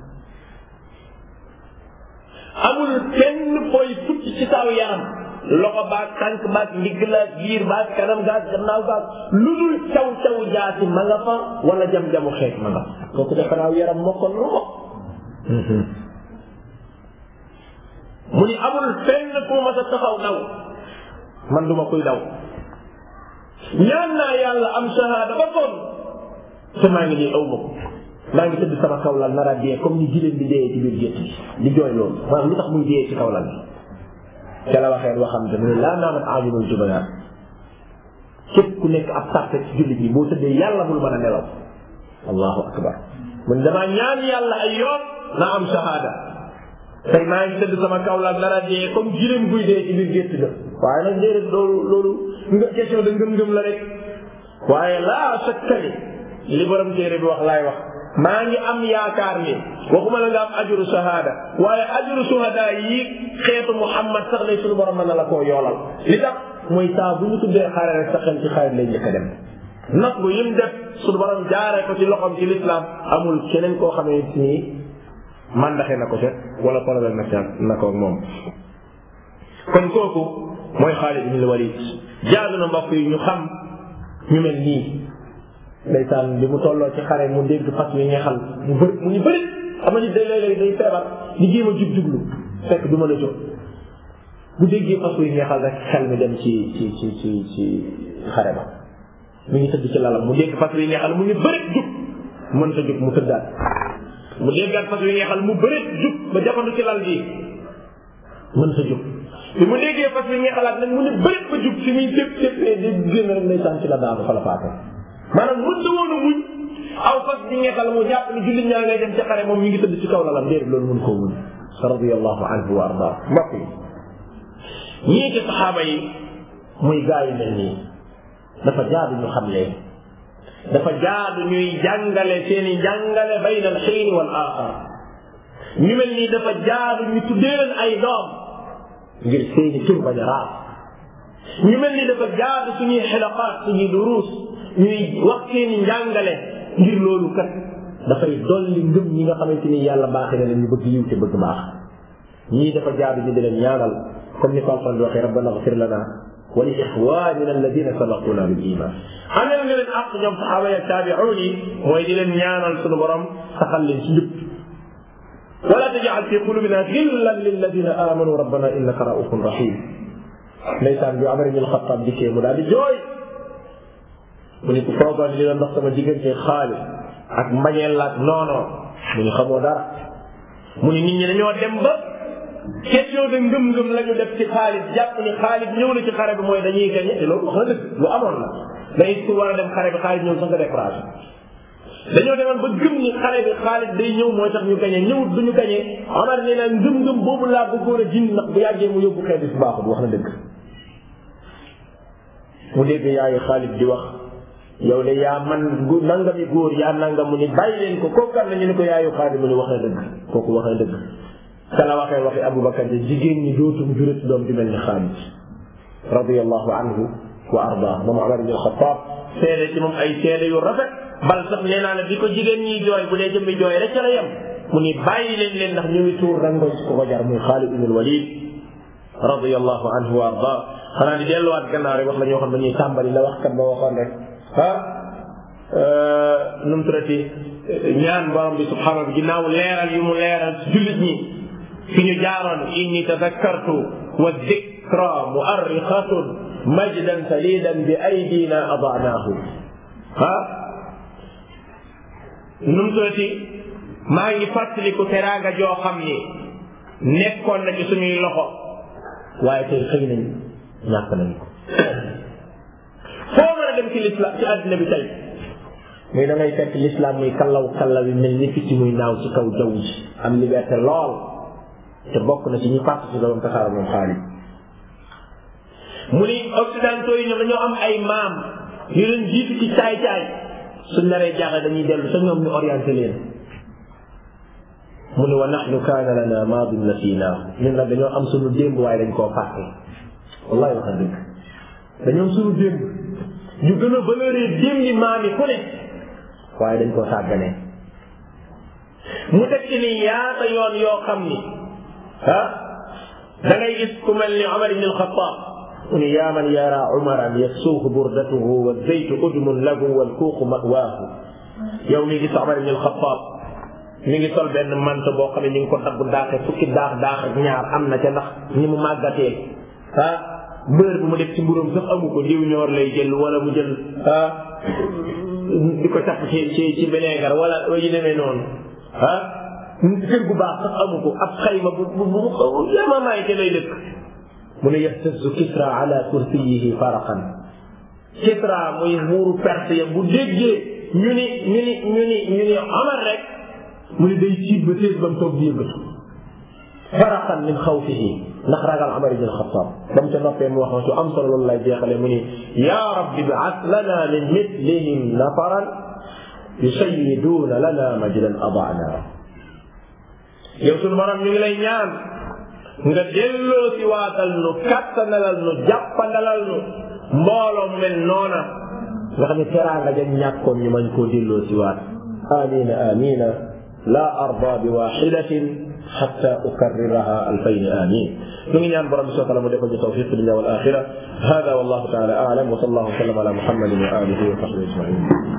amul benn booy futti ci saw yaram loxo baag tànk baag ndigg la giir baag kanam gaag gannaaw gaag lu dul caw caw jaasi ma nga fa wala jam-jamu xeet ma nga fa kooku dafa naaw yaram moo ko loxo mu ni amul fenn fu ma sa taxaw daw man duma koy daw ñaan naa yàlla am shahada ba kon te maa ngi nii aw ma ko maa ngi tëdd sama kaw lal nar a dee comme ni giléem bi dee ci biir gétt bi di jooy loolu maanaam lu tax muy dee ci kaw lal bi ca la waxee loo xam ne mu ne laa naamat aajunul jubanaan képp ku nekk ab sàppe ci jullit bi boo tëddee yàlla bul mën a nelaw allahu akbar mun damaa ñaan yàlla ay yoon naa am shahada tey maa ngi tëdd sama kaw lal nar a dee comme giléem buy dee ci biir gétt ga waaye nag déedéet loolu loolu nga question de ngëm-ngëm la rek waaye laa sakkali li borom téere bi wax laay wax maa ngi am yaakaar ni waxuma la nga am ajuru shahada waaye ajuru shuhada yi xeetu Muhammad sax lay suñu borom mën na la koo yoolal li tax mooy saa bu ñu tuddee xare rek sa xel ci xare lay njëkk a dem nag bu yim def suñu borom jaaree ko ci loxoom ci l'islam amul keneen koo xamee nii mandaxe na ko ca wala problème na ca na ko moom kon kooku mooy Xaalid ibn Walid jaadu na mbokk yi ñu xam ñu mel nii ndeysaan bi mu tolloo ci xare mu dégg fas wi ñeexal mu bëri mu ñu bëri xam nga nit day léeg-léeg day feebar di jéem a jub jublu fekk du mën a jóg bu déggee fas wi neexal rek xel mi dem ci ci ci ci ci xare ba mu ngi tëdd ci lalam mu dégg fas wi neexal mu ngi bëri jub mën ta jóg mu tëddaat mu déggaat fas wi neexal mu bëri jub ba jafandu ci lal bi mën ta jóg bi mu déggee fas wi neexalaat nag mu ne bëri ba jub si muy tëb tëbee di génn rek lay tànn ci la daanu fa la faate maanaam mën ta woon a muñ aw fas bi neexal mu jàpp ni jullit ñaa ngay dem ci xare moom mi ngi tëdd ci kaw lalam déedéet loolu mën koo muñ radiyallahu anhu wa arda mbokk yi ñii ci saxaaba yi muy gaa yi mel nii dafa jaadu ñu xam leen dafa jaadu ñuy jàngale seeni jàngale bayna al xiin wal aaxar ñu mel nii dafa jaadu ñu tuddee leen ay doom ngir seeni tur bañ a raaf ñu mel nii dafa jaadu suñuy xilaqaat suñuy duruus ñuy wax seeni njàngale ngir loolu kat dafay dolli ngëm ñi nga xamante ni yàlla baaxee na leen ñu bëgg yiw te bëgg baax ñii dafa jaadu ñu di leen ñaanal comme ni ko Alxuraan waxee rabbana ighfir lana wa li ixwanina alladina sabaquna bil iman amel nga leen àq ñoom saxaaba ya taabi'uun yi mooy di leen ñaanal sunu borom saxal leen ci njub wala taj'al fi qulubina ghillan lilladina amanu rabbana innaka ra'ufun rahim ndeysaan bi Umar ibn al-Khattab dikkee mu daal di jooy mu ni ku foogoon li la ndox sama diggante Xaalid ak mbañeel la ak noonoo mu ni xamoo dara mu ni nit ñi dañoo dem ba question de ngëm-ngëm la ñu def ci Xaalid jàpp ni Xaalid ñëw na ci xare bi mooy dañuy gañe te loolu wax na dëgg lu amoon la day ku war a dem xare bi Xaalid ñëw sax nga découragé dañoo demoon ba gëm ni xare bi Xaalid day ñëw mooy tax ñu gañe ñëwut duñu gañe Omar nee na ngëm-ngëm boobu laa bëggoon a jinn ndax bu yàggee mu yóbbu xeet bi su baaxul wax na dëgg mu dégg yaayu Xaalid di wax yow de yaa man nangami góor yaa nangam mu ni bàyyi leen ko kooku kan la ñu ne ko yaayu Xaalid mu ni wax na dëgg kooku wax na dëgg kala waxee waxi Abubakar de jigéen ñi dootum jurati doom di mel ni Xaalid radiyallahu anhu wa arda moom Umar ibn al-Khattab seede ci moom ay seede yu rafet bal sax nee naa la bi ko jigéen ñi jooy bu dee jëmmi jooy rek ca la yem mu ni bàyyi leen leen ndax ñu ngi tuur rangoñ ko ko jar muy Xaalid ibn al-Walid radiyallahu anhu wa arda xanaa di delluwaat gannaaw rek wax la ñoo xam dañuy tàmbali la wax kat ba waxoon rek ah nu mu tuddati ñaan borom bi subhanahu ginnaaw leeral yu mu leeral ci jullit ñi fi ñu jaaroon inni tadakkartu wa dhikra mu'arrikhatun majdan salidan bi aydina ada'nahu ah nu mu tuddati maa ngi fàttaliku teraanga joo xam ni nekkoon na ci suñuy loxo waaye tey xëy nañ ñàkk nañ ko foo mën a dem ci l'islam ci àddina bi tey muy da ngay fekk l'islam muy kallaw kallaw yi mel ni picc muy naaw ci kaw jaww ji am liberté lool te bokk na ci ñi participé woon tasaara moom Xaalid mu ni occidentaux yi ñoom dañoo am ay maam yu leen jiitu ci caay caay suñ naree jaaxle dañuy dellu sa ñoom ñu orienté leen mu ni wa nahnu kaana lana maadin nasinaahu ñun nag dañoo am suñu démb waaye dañ koo fàtte wallahi wax dëgg dañoo am suñu démb ñu gën a valeuré démbi maam yi ku ne waaye dañ koo sàgganee mu teg ci ni yaata yoon yoo xam ni ah da ngay gis ku mel ni Umar ibn al-Khattab mu ni yaa man yara umaran yasuuqu burdatuhu wa zaytu udmun lahu wal kuuqu mawaahu yow mi gis Umar ibn al-Khattab mi ngi sol benn mant boo xam ne ñu ngi ko dagg daaxe fukki daax daax ak ñaar am na ca ndax ñi mu màggatee ah beurre bu mu def ci mburóom sax amu ko diw ñoor lay jël wala mu jël ah di ko capp ci ci ci vinaigre wala yu demee noonu ah kër gu baax sax amu ko ab xayma bu bu bu yamamaay te lay dëkk mu ne yahtazu Kisra ala kursiyihi faraqan Kisra muy buuru Perse ya bu déggee ñu ni ñu ni ñu ni ñu ni Omar rek mu ni day siit ba sées ba mu toog di yëngatu faraqan min xawfihi ndax ragal Umar ibn al-Khattab ba mu ca noppee mu wax su am solo loolu lay jeexale mu ni yaa rabbi ba'ath lana min mithlihim nafaran yusayyiduuna lana majdan ada'na yow sunu borom ñu ngi lay ñaan nga delloo si waatal nu kattanalal nu jàppandalal nu mbooloo mu mel noona nga xam ne teraanga dañ ñàkkoon ñu mañ koo delloo si waat amina amina la arda bi wahidatin hatta ukarriraha alfayn amin ñu ngi ñaan borom bi subhanahu wa ta'ala mu defal ñu tawfiq fi dunya wal akhirah hada wallahu ta'ala a'lam wa sallallahu wa sallam ala muhammadin wa alihi wa sahbihi ajma'in